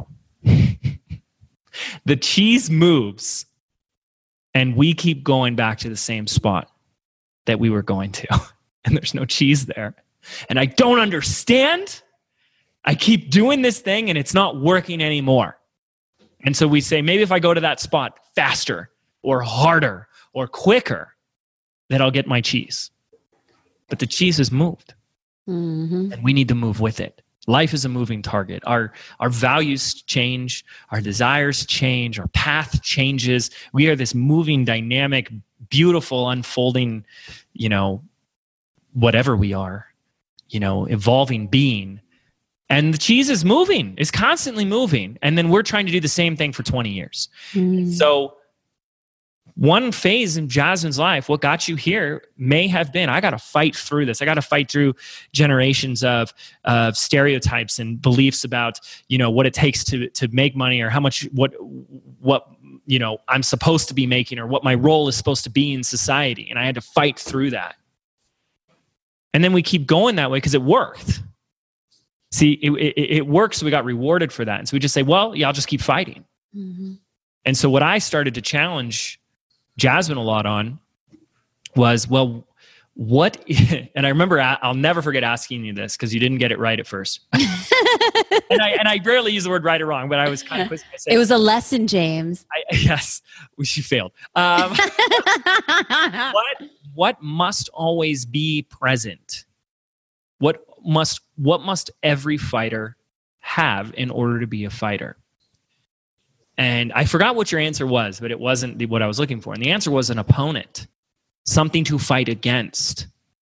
The cheese moves and we keep going back to the same spot that we were going to. And there's no cheese there. And I don't understand. I keep doing this thing and it's not working anymore. And so we say, maybe if I go to that spot faster or harder or quicker, then I'll get my cheese. But the cheese is moved. Mm-hmm. And we need to move with it. Life is a moving target. Our, our values change. Our desires change. Our path changes. We are this moving, dynamic, beautiful, unfolding, you know, whatever we are, you know, evolving being. And the cheese is moving, is constantly moving. And then we're trying to do the same thing for twenty years. Mm. So one phase in Jasmine's life, what got you here may have been, I got to fight through this. I got to fight through generations of, of stereotypes and beliefs about, you know, what it takes to, to make money or how much, what, what, you know, I'm supposed to be making or what my role is supposed to be in society. And I had to fight through that. And then we keep going that way because it worked. See, it, it, it worked, so we got rewarded for that. And so we just say, well, yeah, I'll just keep fighting. Mm-hmm. And so what I started to challenge Jasmine a lot on was, well, what, and I remember, I'll never forget asking you this because you didn't get it right at first. and, I, and I rarely use the word right or wrong, but I was kind of quick. Said, it was a lesson, James. I, yes, she failed. Um, what, what must always be present? What must, what must every fighter have in order to be a fighter? And I forgot what your answer was, but it wasn't what I was looking for. And the answer was an opponent, something to fight against,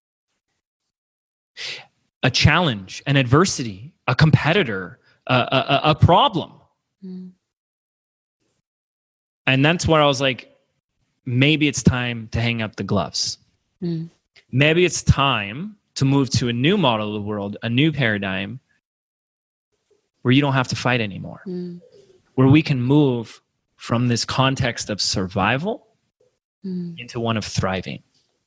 a challenge, an adversity, a competitor, a, a, a problem. Mm. And that's where I was like, maybe it's time to hang up the gloves. Mm. Maybe it's time to move to a new model of the world, a new paradigm where you don't have to fight anymore. Mm. Where we can move from this context of survival mm. into one of thriving.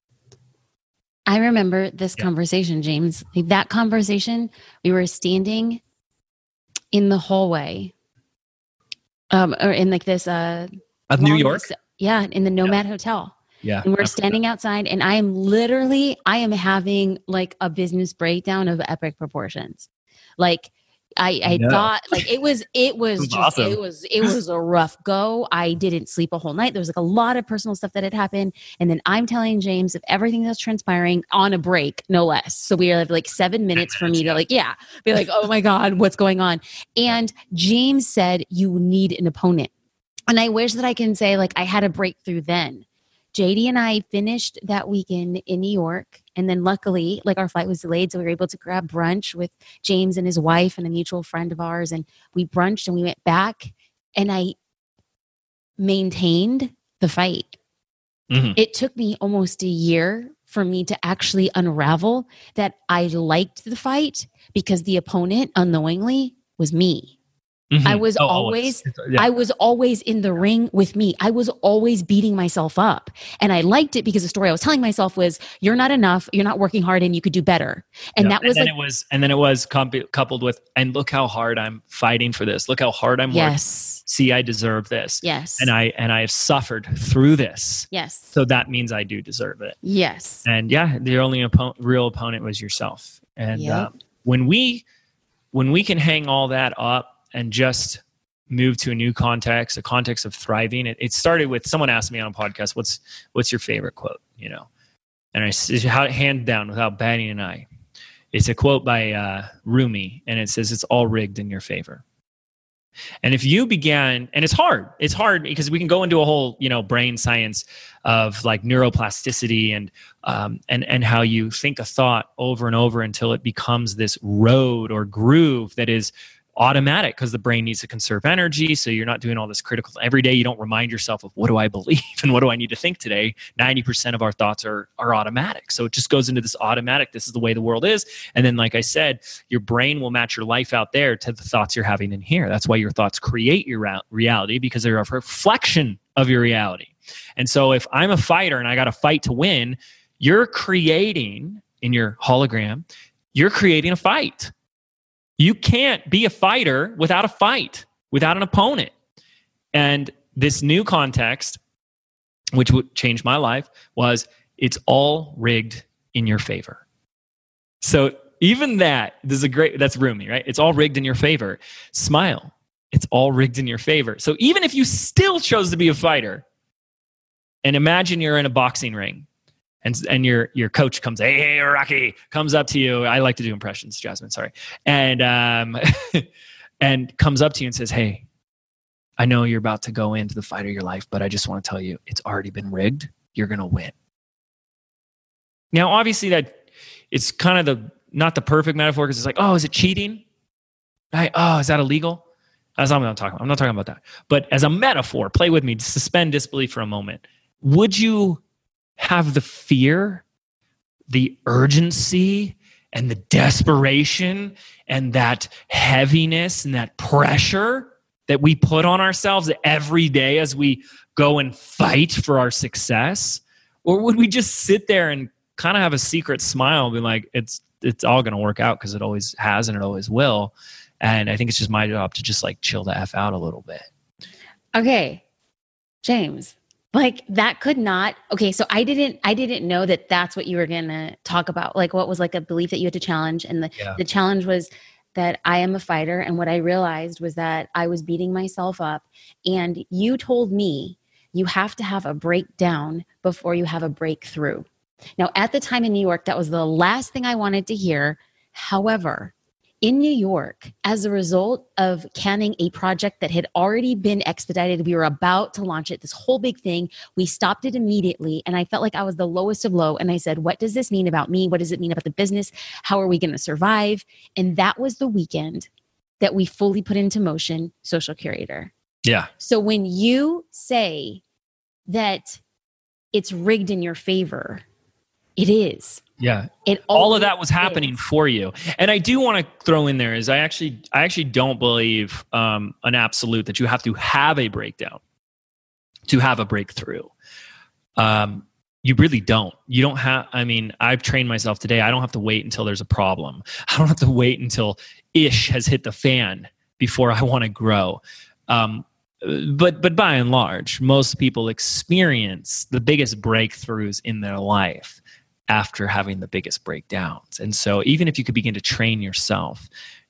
I remember this yeah. conversation, James. Like that conversation, we were standing in the hallway, um, or in like this uh, of New York. This, yeah, in the Nomad yeah. Hotel. Yeah, and we're standing outside, and I am literally, I am having like a business breakdown of epic proportions. Like, I, I No. thought like it was, it was That's just, awesome. it was, it was a rough go. I didn't sleep a whole night. There was like a lot of personal stuff that had happened. And then I'm telling James of everything that's transpiring on a break, no less. So we have like seven minutes for me to like, yeah, be like, oh my God, what's going on? And James said, you need an opponent. And I wish that I can say like, I had a breakthrough then. J D and I finished that weekend in New York. And then luckily, like our flight was delayed. So we were able to grab brunch with James and his wife and a mutual friend of ours. And we brunched and we went back and I maintained the fight. Mm-hmm. It took me almost a year for me to actually unravel that I liked the fight because the opponent unknowingly was me. Mm-hmm. I was oh, always, yeah. I was always in the ring with me. I was always beating myself up. And I liked it because the story I was telling myself was, you're not enough. You're not working hard and you could do better. And yeah. that was and then like, it was, and then it was comp- coupled with, and look how hard I'm fighting for this. Look how hard I'm yes. working. See, I deserve this. Yes. And I, and I have suffered through this. Yes. So that means I do deserve it. Yes. And yeah, the only oppo- real opponent was yourself. And yep. uh, when we, when we can hang all that up, and just move to a new context, a context of thriving. It, it started with someone asked me on a podcast, what's, what's your favorite quote, you know? And I said, hand down without batting an eye. It's a quote by uh, Rumi, and it says, it's all rigged in your favor. And if you began, and it's hard, it's hard because we can go into a whole, you know, brain science of like neuroplasticity and, um, and, and how you think a thought over and over until it becomes this road or groove that is automatic because the brain needs to conserve energy. So you're not doing all this critical every day. You don't remind yourself of what do I believe and what do I need to think today. ninety percent of our thoughts are, are automatic. So it just goes into this automatic, this is the way the world is. And then, like I said, your brain will match your life out there to the thoughts you're having in here. That's why your thoughts create your reality because they're a reflection of your reality. And so if I'm a fighter and I got to fight to win, you're creating in your hologram, you're creating a fight. You can't be a fighter without a fight, without an opponent. And this new context, which would change my life, was it's all rigged in your favor. So even that, this is a great, that's Rumi, right? It's all rigged in your favor. Smile. It's all rigged in your favor. So even if you still chose to be a fighter, and imagine you're in a boxing ring, And and your your coach comes, hey, hey, Rocky, comes up to you. I like to do impressions, Jasmine, sorry. And um, and comes up to you and says, hey, I know you're about to go into the fight of your life, but I just want to tell you, it's already been rigged. You're going to win. Now, obviously, that it's kind of the not the perfect metaphor because it's like, oh, is it cheating? Right? Oh, is that illegal? That's not what I'm talking about. I'm not talking about that. But as a metaphor, play with me, suspend disbelief for a moment. Would you have the fear, the urgency, and the desperation, and that heaviness and that pressure that we put on ourselves every day as we go and fight for our success? Or would we just sit there and kind of have a secret smile and be like, it's it's all going to work out because it always has and it always will? And I think it's just my job to just like chill the F out a little bit. Okay, James. Like that could not, okay, so I didn't, I didn't know that that's what you were going to talk about. Like what was like a belief that you had to challenge. And the, yeah. the challenge was that I am a fighter. And what I realized was that I was beating myself up. And you told me you have to have a breakdown before you have a breakthrough. Now at the time in New York, that was the last thing I wanted to hear. However, in New York, as a result of canning a project that had already been expedited, we were about to launch it, this whole big thing. We stopped it immediately. And I felt like I was the lowest of low. And I said, what does this mean about me? What does it mean about the business? How are we going to survive? And that was the weekend that we fully put into motion Social Curator. Yeah. So when you say that it's rigged in your favor, it is. Yeah. It all of that was happening is. for you. And I do want to throw in there is I actually, I actually don't believe um, an absolute that you have to have a breakdown to have a breakthrough. Um, you really don't. You don't have, I mean, I've trained myself today. I don't have to wait until there's a problem. I don't have to wait until ish has hit the fan before I want to grow. Um, but, but by and large, most people experience the biggest breakthroughs in their life after having the biggest breakdowns. And so even if you could begin to train yourself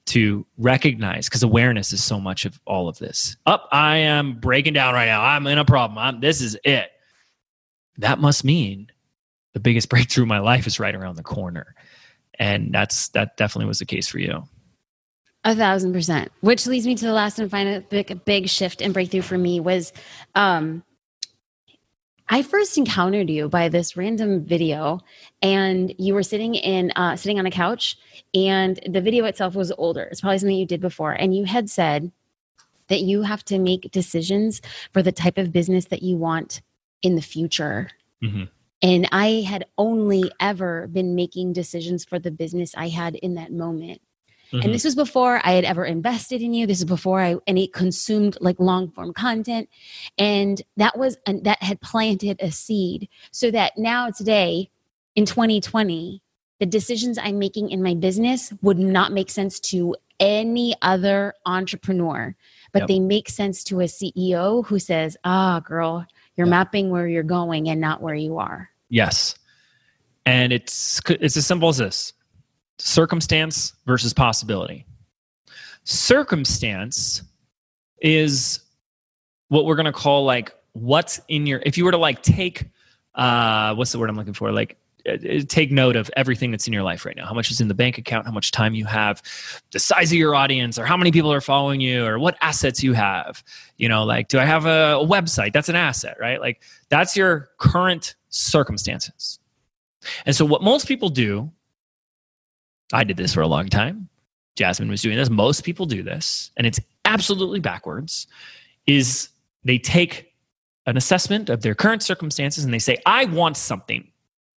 to recognize, because awareness is so much of all of this. Up, oh, I am breaking down right now. I'm in a problem. I'm, this is it. That must mean the biggest breakthrough in my life is right around the corner. And that's that definitely was the case for you. A thousand percent. Which leads me to the last and final big, big shift and breakthrough for me was, um, I first encountered you by this random video, and you were sitting in uh, sitting on a couch, and the video itself was older. It's probably something you did before, and you had said that you have to make decisions for the type of business that you want in the future. Mm-hmm. And I had only ever been making decisions for the business I had in that moment. Mm-hmm. And this was before I had ever invested in you. This is before I any consumed like long form content. And that was, and that had planted a seed so that now today in twenty twenty, the decisions I'm making in my business would not make sense to any other entrepreneur, but yep. they make sense to a C E O who says, ah, girl, you're yep. mapping where you're going and not where you are. Yes. And it's, it's as simple as this. Circumstance versus possibility. Circumstance is what we're going to call like what's in your, if you were to like take, uh, what's the word I'm looking for? Like uh, take note of everything that's in your life right now. How much is in the bank account, how much time you have, the size of your audience, or how many people are following you, or what assets you have. You know, like, do I have a, a website? That's an asset, right? Like that's your current circumstances. And so what most people do, I did this for a long time. Jasmine was doing this. Most people do this, and it's absolutely backwards, is they take an assessment of their current circumstances and they say, I want something.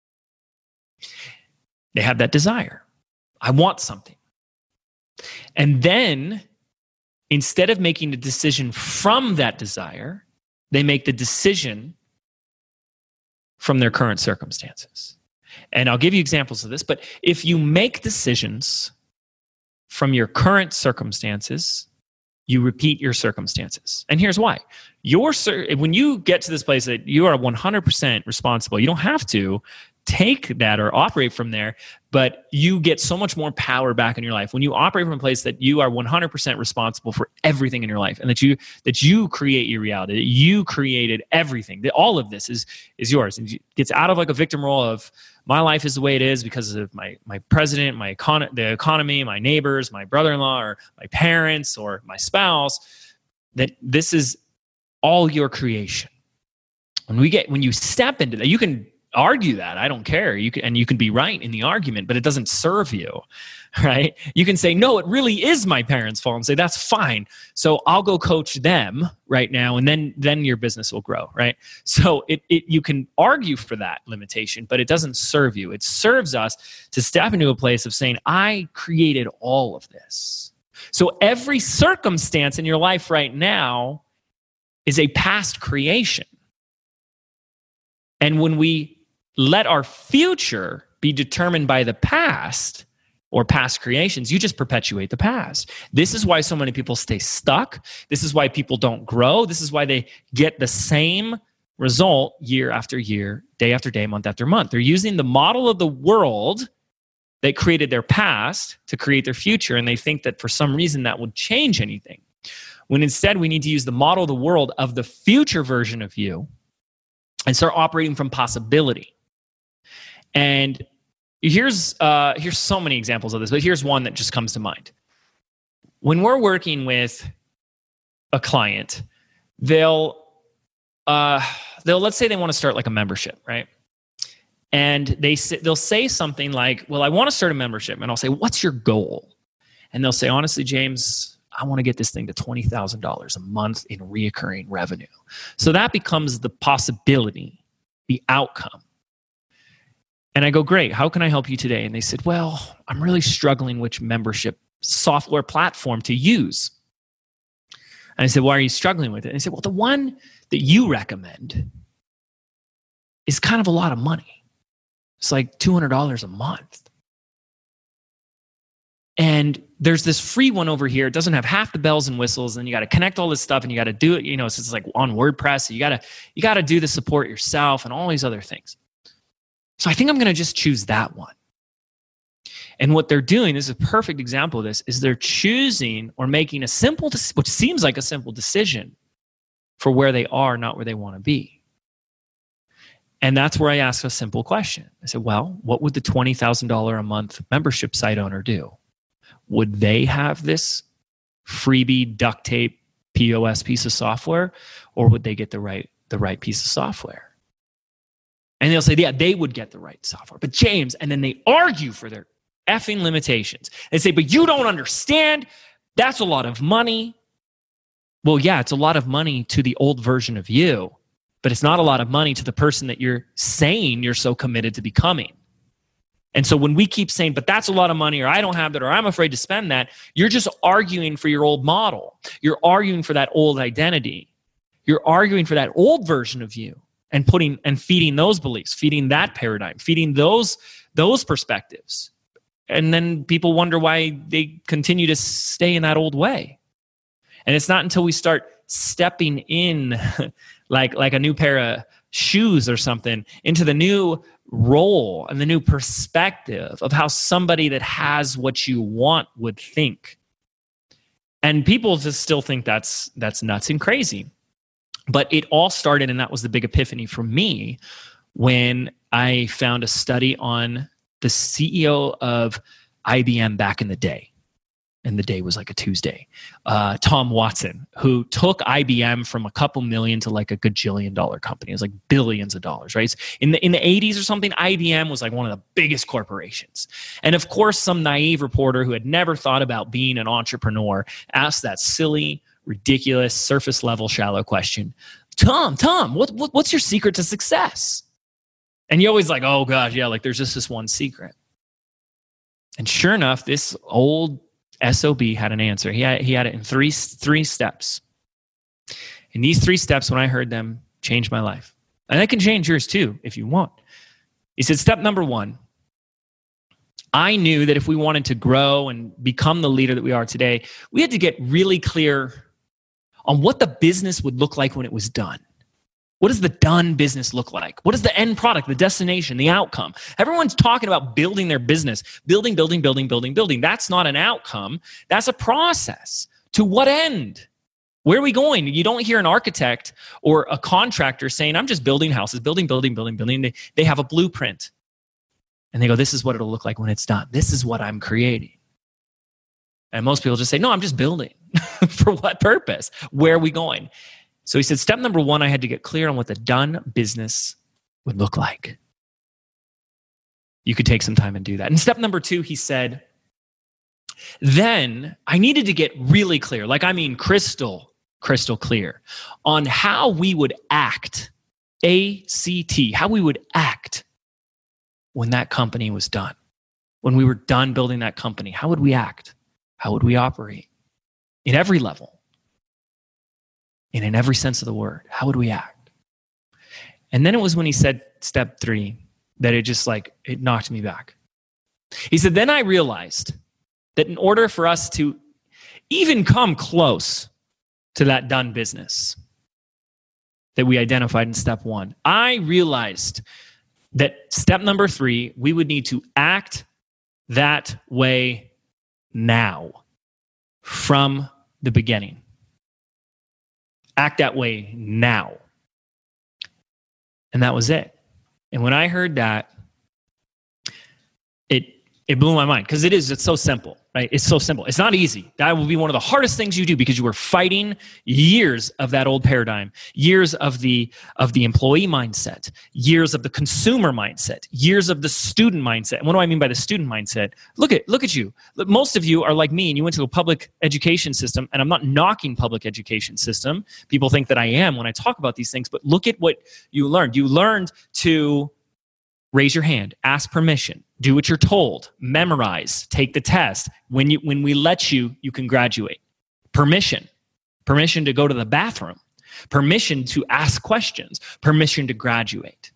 They have that desire. I want something. And then instead of making a decision from that desire, they make the decision from their current circumstances. And I'll give you examples of this, but if you make decisions from your current circumstances, you repeat your circumstances. And here's why. Your when you get to this place that you are one hundred percent responsible, you don't have to take that or operate from there, but you get so much more power back in your life when you operate from a place that you are one hundred percent responsible for everything in your life, and that you that you create your reality, that you created everything, that all of this is is yours, and it gets out of like a victim role of my life is the way it is because of my my president, my econ- the economy, my neighbors, my brother-in-law, or my parents, or my spouse. That this is all your creation. When we get when you step into that, you can argue that. I don't care. You can, and you can be right in the argument, but it doesn't serve you, right? You can say, no, it really is my parents' fault, and say, that's fine. So I'll go coach them right now, and then then your business will grow, right? So it, it you can argue for that limitation, but it doesn't serve you. It serves us to step into a place of saying, I created all of this. So every circumstance in your life right now is a past creation. And when we let our future be determined by the past or past creations, you just perpetuate the past. This is why so many people stay stuck. This is why people don't grow. This is why they get the same result year after year, day after day, month after month. They're using the model of the world that created their past to create their future, and they think that for some reason that would change anything. When instead we need to use the model of the world of the future version of you and start operating from possibility. And here's uh, here's so many examples of this, but here's one that just comes to mind. When we're working with a client, they'll uh, they'll let's say they want to start like a membership, right? And they they'll say something like, "Well, I want to start a membership," and I'll say, "What's your goal?" And they'll say, "Honestly, James, I want to get this thing to twenty thousand dollars a month in reoccurring revenue." So that becomes the possibility, the outcome. And I go, great, how can I help you today? And they said, well, I'm really struggling which membership software platform to use. And I said, why are you struggling with it? And they said, well, the one that you recommend is kind of a lot of money. It's like two hundred dollars a month. And there's this free one over here. It doesn't have half the bells and whistles, and you got to connect all this stuff, and you got to do it. You know, so it's like on WordPress. So you got to you got to do the support yourself and all these other things. So I think I'm going to just choose that one. And what they're doing, this is a perfect example of this, is they're choosing or making a simple, which seems like a simple decision for where they are, not where they want to be. And that's where I ask a simple question. I said, well, what would the twenty thousand dollars a month membership site owner do? Would they have this freebie duct tape P O S piece of software, or would they get the right, the right piece of software? And they'll say, yeah, they would get the right software. But James, and then they argue for their effing limitations. They say, but you don't understand. That's a lot of money. Well, yeah, it's a lot of money to the old version of you, but it's not a lot of money to the person that you're saying you're so committed to becoming. And so when we keep saying, but that's a lot of money, or I don't have that, or I'm afraid to spend that, you're just arguing for your old model. You're arguing for that old identity. You're arguing for that old version of you and putting and feeding those beliefs, feeding that paradigm, feeding those, those perspectives. And then people wonder why they continue to stay in that old way. And it's not until we start stepping in like, like a new pair of shoes or something into the new role and the new perspective of how somebody that has what you want would think. And people just still think that's that's nuts and crazy. But it all started, and that was the big epiphany for me, when I found a study on the C E O of I B M back in the day. And the day was like a Tuesday. Uh, Tom Watson, who took I B M from a couple million to like a gajillion dollar company. It was like billions of dollars, right? In the in the eighties or something, I B M was like one of the biggest corporations. And of course, some naive reporter who had never thought about being an entrepreneur asked that silly, ridiculous, surface level, shallow question. Tom, Tom, what, what what's your secret to success? And you're always like, oh gosh, yeah, like there's just this one secret. And sure enough, this old S O B had an answer. He had, he had it in three, three steps. And these three steps, when I heard them, changed my life. And I can change yours too, if you want. He said, step number one, I knew that if we wanted to grow and become the leader that we are today, we had to get really clear on what the business would look like when it was done. What does the done business look like? What is the end product, the destination, the outcome? Everyone's talking about building their business. Building, building, building, building, building. That's not an outcome. That's a process. To what end? Where are we going? You don't hear an architect or a contractor saying, I'm just building houses, building, building, building, building. They, they have a blueprint. And they go, this is what it'll look like when it's done. This is what I'm creating. And most people just say, no, I'm just building. For what purpose? Where are we going? So he said, step number one, I had to get clear on what the done business would look like. You could take some time and do that. And step number two, he said, then I needed to get really clear, like I mean crystal, crystal clear, on how we would act, A C T, how we would act when that company was done. When we were done building that company, how would we act? How would we operate? In every level. And in every sense of the word, how would we act? And then it was when he said step three that it just like, it knocked me back. He said, then I realized that in order for us to even come close to that done business that we identified in step one, I realized that step number three, we would need to act that way now from the beginning. Act that way now. And that was it. And when I heard that, it it blew my mind, because it is, it's so simple, right? It's so simple. It's not easy. That will be one of the hardest things you do, because you were fighting years of that old paradigm, years of the of the employee mindset, years of the consumer mindset, years of the student mindset. And what do I mean by the student mindset? Look at look at you. Most of you are like me, and you went to a public education system, and I'm not knocking public education system. People think that I am when I talk about these things, but look at what you learned. You learned to raise your hand, ask permission, do what you're told, memorize, take the test. When you when we let you, you can graduate. Permission. Permission to go to the bathroom. Permission to ask questions. Permission to graduate.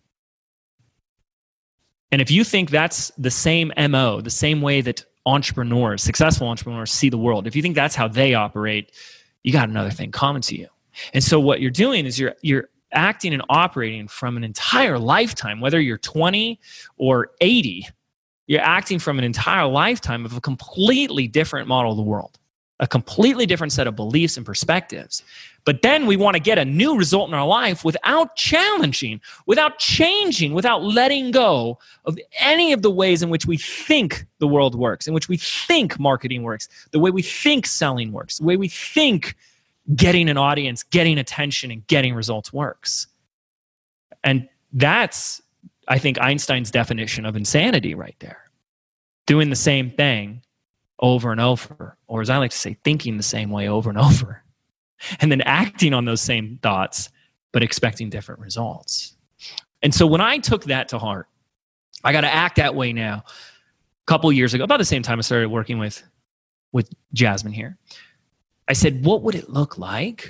And if you think that's the same M O, the same way that entrepreneurs, successful entrepreneurs see the world, if you think that's how they operate, you got another thing common to you. And so what you're doing is you're you're acting and operating from an entire lifetime, whether you're twenty or eighty, You're acting from an entire lifetime of a completely different model of the world, a completely different set of beliefs and perspectives. But then we want to get a new result in our life without challenging, without changing, without letting go of any of the ways in which we think the world works, in which we think marketing works, the way we think selling works, the way we think getting an audience, getting attention, and getting results works. And that's, I think, Einstein's definition of insanity right there. Doing the same thing over and over, or as I like to say, thinking the same way over and over, and then acting on those same thoughts, but expecting different results. And so when I took that to heart, I got to act that way now. A couple years ago, about the same time I started working with, with Jasmine here, I said, what would it look like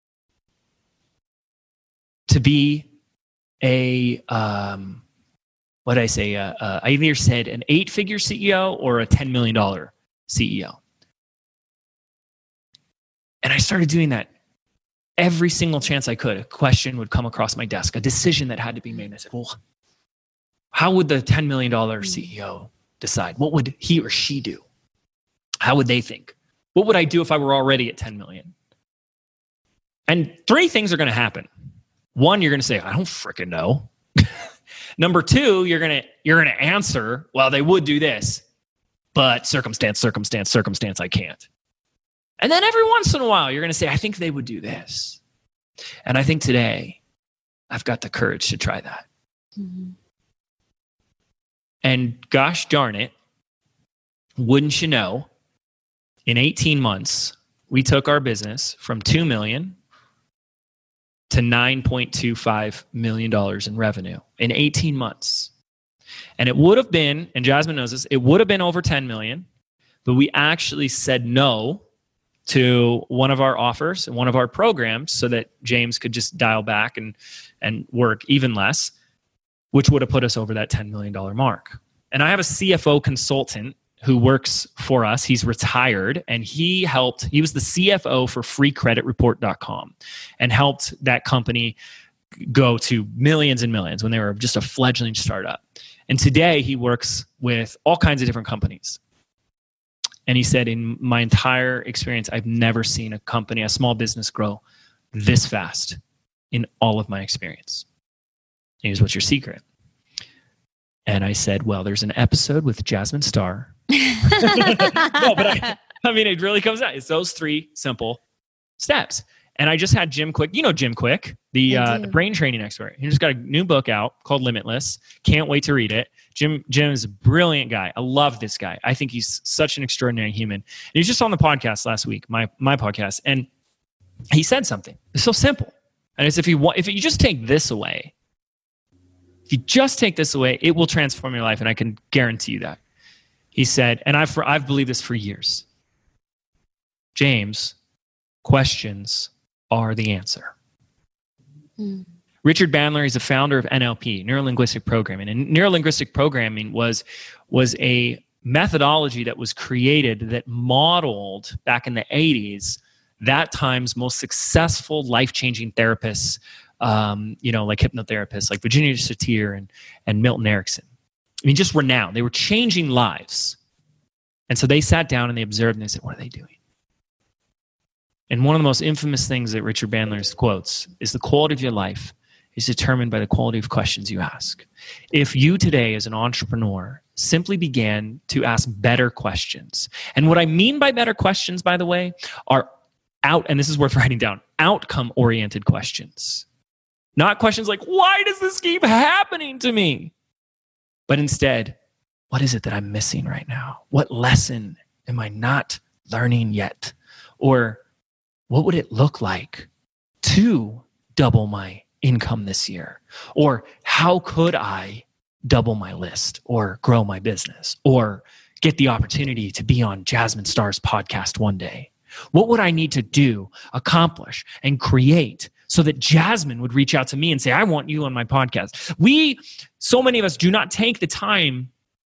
to be a, um, what did I say? Uh, uh, I either said an eight-figure C E O or a ten million dollars C E O. And I started doing that every single chance I could. A question would come across my desk, a decision that had to be made. And I said, well, how would the ten million dollars C E O decide? What would he or she do? How would they think? What would I do if I were already at ten million? And three things are going to happen. One, you're going to say, I don't freaking know. Number two, you're going to you're going to answer, well, they would do this, but circumstance, circumstance, circumstance, I can't. And then every once in a while, you're going to say, I think they would do this. And I think today, I've got the courage to try that. Mm-hmm. And gosh darn it, wouldn't you know, in eighteen months, we took our business from two million dollars to nine point two five million dollars in revenue in eighteen months. And it would have been, and Jasmine knows this, it would have been over ten million dollars, but we actually said no to one of our offers and one of our programs so that James could just dial back and, and work even less, which would have put us over that ten million dollars mark. And I have a C F O consultant who works for us. He's retired, and he helped, he was the C F O for free credit report dot com and helped that company go to millions and millions when they were just a fledgling startup. And today he works with all kinds of different companies. And he said, in my entire experience, I've never seen a company, a small business grow this fast in all of my experience. And he goes, what's your secret? And I said, well, there's an episode with Jasmine Star. No, but I, I mean, it really comes out. It's those three simple steps. And I just had Jim Quick. You know Jim Quick, the uh, the brain training expert. He just got a new book out called Limitless. Can't wait to read it. Jim Jim is a brilliant guy. I love this guy. I think he's such an extraordinary human. And he was just on the podcast last week, my my podcast, and he said something. It's so simple. And it's if you want, if you just take this away, if you just take this away, it will transform your life, and I can guarantee you that. He said, and I've I've believed this for years. James, questions are the answer. Mm. Richard Bandler is the founder of N L P, Neuro-Linguistic Programming. And Neuro-Linguistic Programming was, was a methodology that was created that modeled, back in the eighties, that time's most successful life-changing therapists, um, you know, like hypnotherapists, like Virginia Satir and, and Milton Erickson. I mean, just renowned. They were changing lives. And so they sat down and they observed and they said, what are they doing? And one of the most infamous things that Richard Bandler quotes is the quality of your life is determined by the quality of questions you ask. If you today as an entrepreneur simply began to ask better questions, and what I mean by better questions, by the way, are out, and this is worth writing down, outcome-oriented questions. Not questions like, why does this keep happening to me? But instead, what is it that I'm missing right now? What lesson am I not learning yet? Or what would it look like to double my income this year? Or how could I double my list or grow my business or get the opportunity to be on Jasmine Star's podcast one day? What would I need to do, accomplish, and create so that Jasmine would reach out to me and say, I want you on my podcast? We, so many of us do not take the time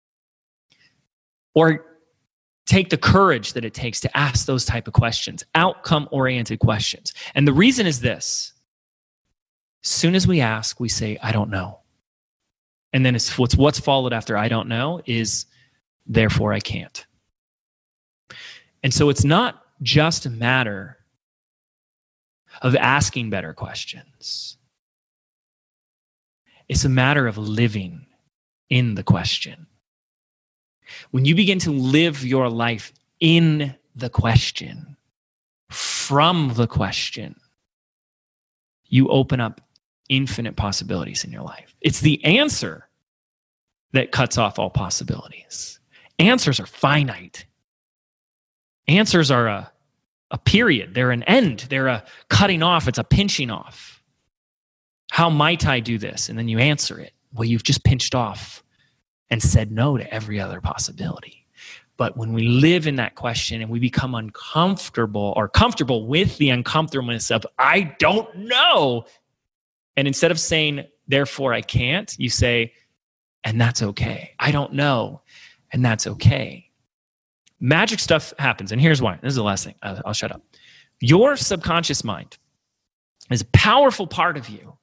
or take the courage that it takes to ask those type of questions, outcome-oriented questions. And the reason is this. As soon as we ask, we say, I don't know. And then it's, what's, what's followed after I don't know is therefore I can't. And so it's not just a matter of asking better questions. It's a matter of living in the question. When you begin to live your life in the question, from the question, you open up infinite possibilities in your life. It's the answer that cuts off all possibilities. Answers are finite. Answers are a, a period. They're an end. They're a cutting off. It's a pinching off. How might I do this? And then you answer it. Well, you've just pinched off and said no to every other possibility. But when we live in that question and we become uncomfortable or comfortable with the uncomfortableness of, I don't know. And instead of saying, therefore I can't, you say, and that's okay. I don't know. And that's okay. Magic stuff happens. And here's why. This is the last thing. I'll, I'll shut up. Your subconscious mind is a powerful part of you.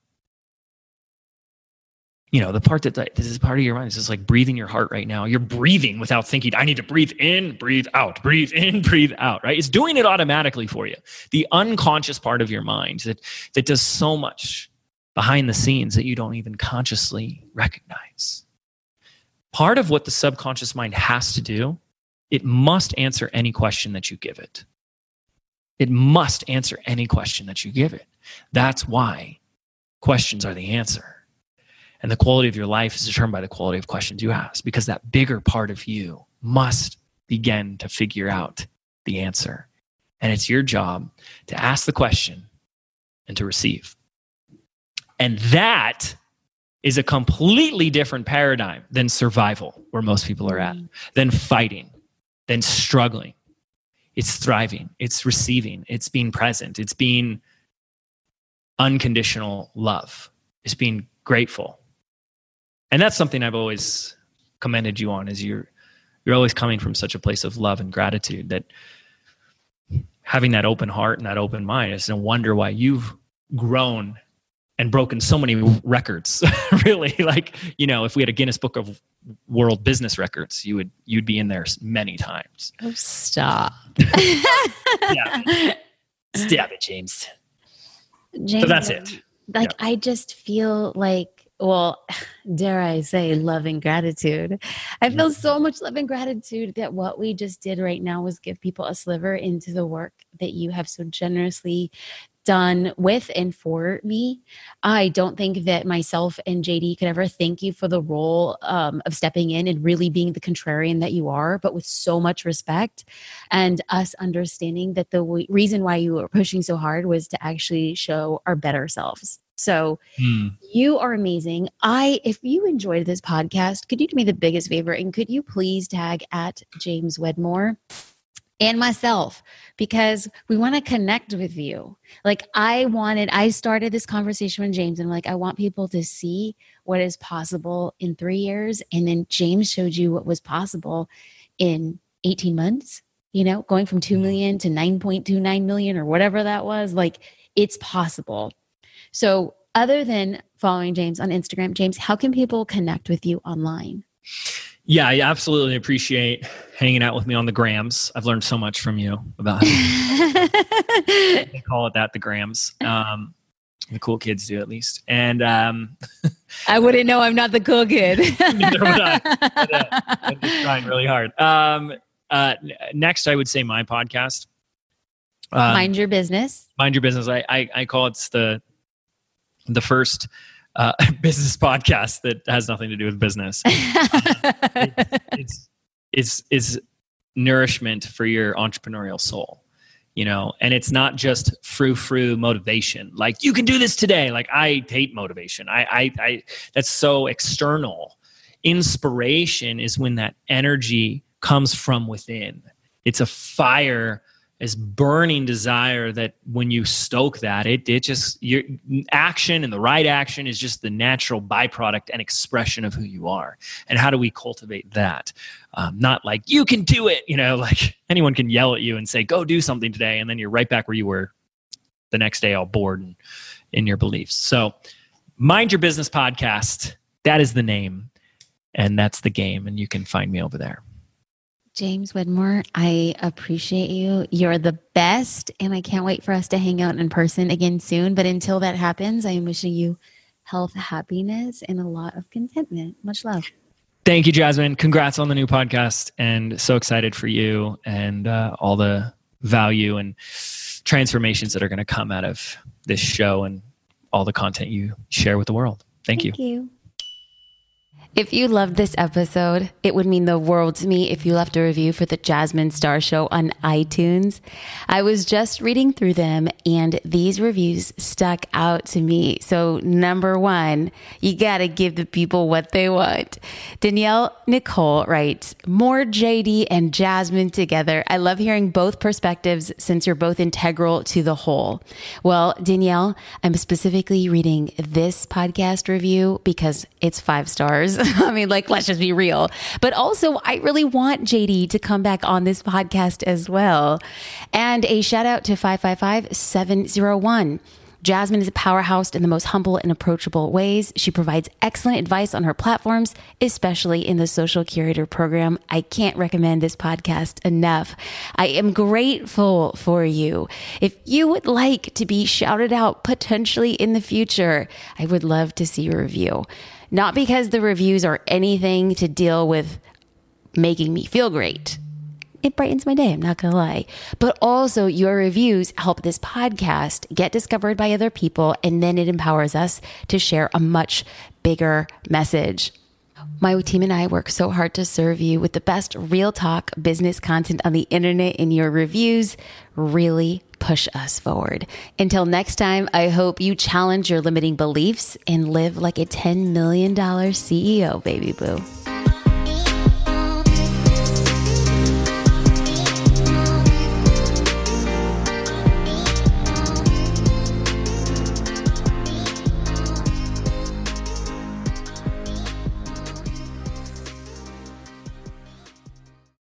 You know, the part that, this is part of your mind. It's just like breathing your heart right now. You're breathing without thinking, I need to breathe in, breathe out, breathe in, breathe out, right? It's doing it automatically for you. The unconscious part of your mind that, that does so much behind the scenes that you don't even consciously recognize. Part of what the subconscious mind has to do, it must answer any question that you give it. It must answer any question that you give it. That's why questions are the answer. And the quality of your life is determined by the quality of questions you ask, because that bigger part of you must begin to figure out the answer. And it's your job to ask the question and to receive. And that is a completely different paradigm than survival, where most people are at, than fighting, than struggling. It's thriving. It's receiving. It's being present. It's being unconditional love. It's being grateful. And that's something I've always commended you on, is you're you're always coming from such a place of love and gratitude, that having that open heart and that open mind is no wonder why you've grown and broken so many records. Really, like, you know, if we had a Guinness Book of World Business Records, you would you'd be in there many times. Oh, stop. Yeah. Stop it, James. James, so that's it. Like, yeah. I just feel like, well, dare I say, love and gratitude. I feel so much love and gratitude that what we just did right now was give people a sliver into the work that you have so generously done with and for me. I don't think that myself and J D could ever thank you for the role um, of stepping in and really being the contrarian that you are, but with so much respect, and us understanding that the w- reason why you were pushing so hard was to actually show our better selves. So mm. you are amazing. I, if you enjoyed this podcast, could you do me the biggest favor, and could you please tag at James Wedmore and myself, because we want to connect with you. Like, I wanted, I started this conversation with James, and I'm like, I want people to see what is possible in three years. And then James showed you what was possible in eighteen months, you know, going from two million to nine point two nine million or whatever that was. Like, it's possible. So other than following James on Instagram, James, how can people connect with you online? Yeah, I absolutely appreciate hanging out with me on the grams. I've learned so much from you about how they call it that, the grams. Um, the cool kids do, at least. And um, I wouldn't know. I'm not the cool kid. Neither would I. But, uh, I'm just trying really hard. Um, uh, next, I would say my podcast. Um, Mind Your Business. Mind Your Business. I, I, I call it the the first uh, business podcast that has nothing to do with business. uh, it, it's, it's, it's nourishment for your entrepreneurial soul, you know, and it's not just frou-frou motivation. Like, you can do this today. Like, I hate motivation. I, I, I, that's so external. Inspiration is when that energy comes from within. It's a fire, is burning desire that when you stoke that, it it just, your action and the right action is just the natural byproduct and expression of who you are. And how do we cultivate that? Um, not like, you can do it, you know, like anyone can yell at you and say, go do something today. And then you're right back where you were the next day, all bored and in your beliefs. So Mind Your Business podcast, that is the name, and that's the game. And you can find me over there. James Wedmore, I appreciate you. You're the best, and I can't wait for us to hang out in person again soon. But until that happens, I am wishing you health, happiness, and a lot of contentment. Much love. Thank you, Jasmine. Congrats on the new podcast, and so excited for you and uh, all the value and transformations that are going to come out of this show and all the content you share with the world. Thank, Thank you. you. If you loved this episode, it would mean the world to me if you left a review for the Jasmine Star Show on iTunes. I was just reading through them and these reviews stuck out to me. So number one, you got to give the people what they want. Danielle Nicole writes, more J D and Jasmine together. I love hearing both perspectives since you're both integral to the whole. Well, Danielle, I'm specifically reading this podcast review because it's five stars. I mean, like, let's just be real. But also, I really want J D to come back on this podcast as well. And a shout out to five five five seven zero one. Jasmine is a powerhouse in the most humble and approachable ways. She provides excellent advice on her platforms, especially in the Social Curator program. I can't recommend this podcast enough. I am grateful for you. If you would like to be shouted out potentially in the future, I would love to see your review. Not because the reviews are anything to deal with making me feel great. It brightens my day, I'm not going to lie. But also your reviews help this podcast get discovered by other people, and then it empowers us to share a much bigger message. My team and I work so hard to serve you with the best real talk business content on the internet, and your reviews really push us forward. Until next time, I hope you challenge your limiting beliefs and live like a ten million dollars C E O, baby boo.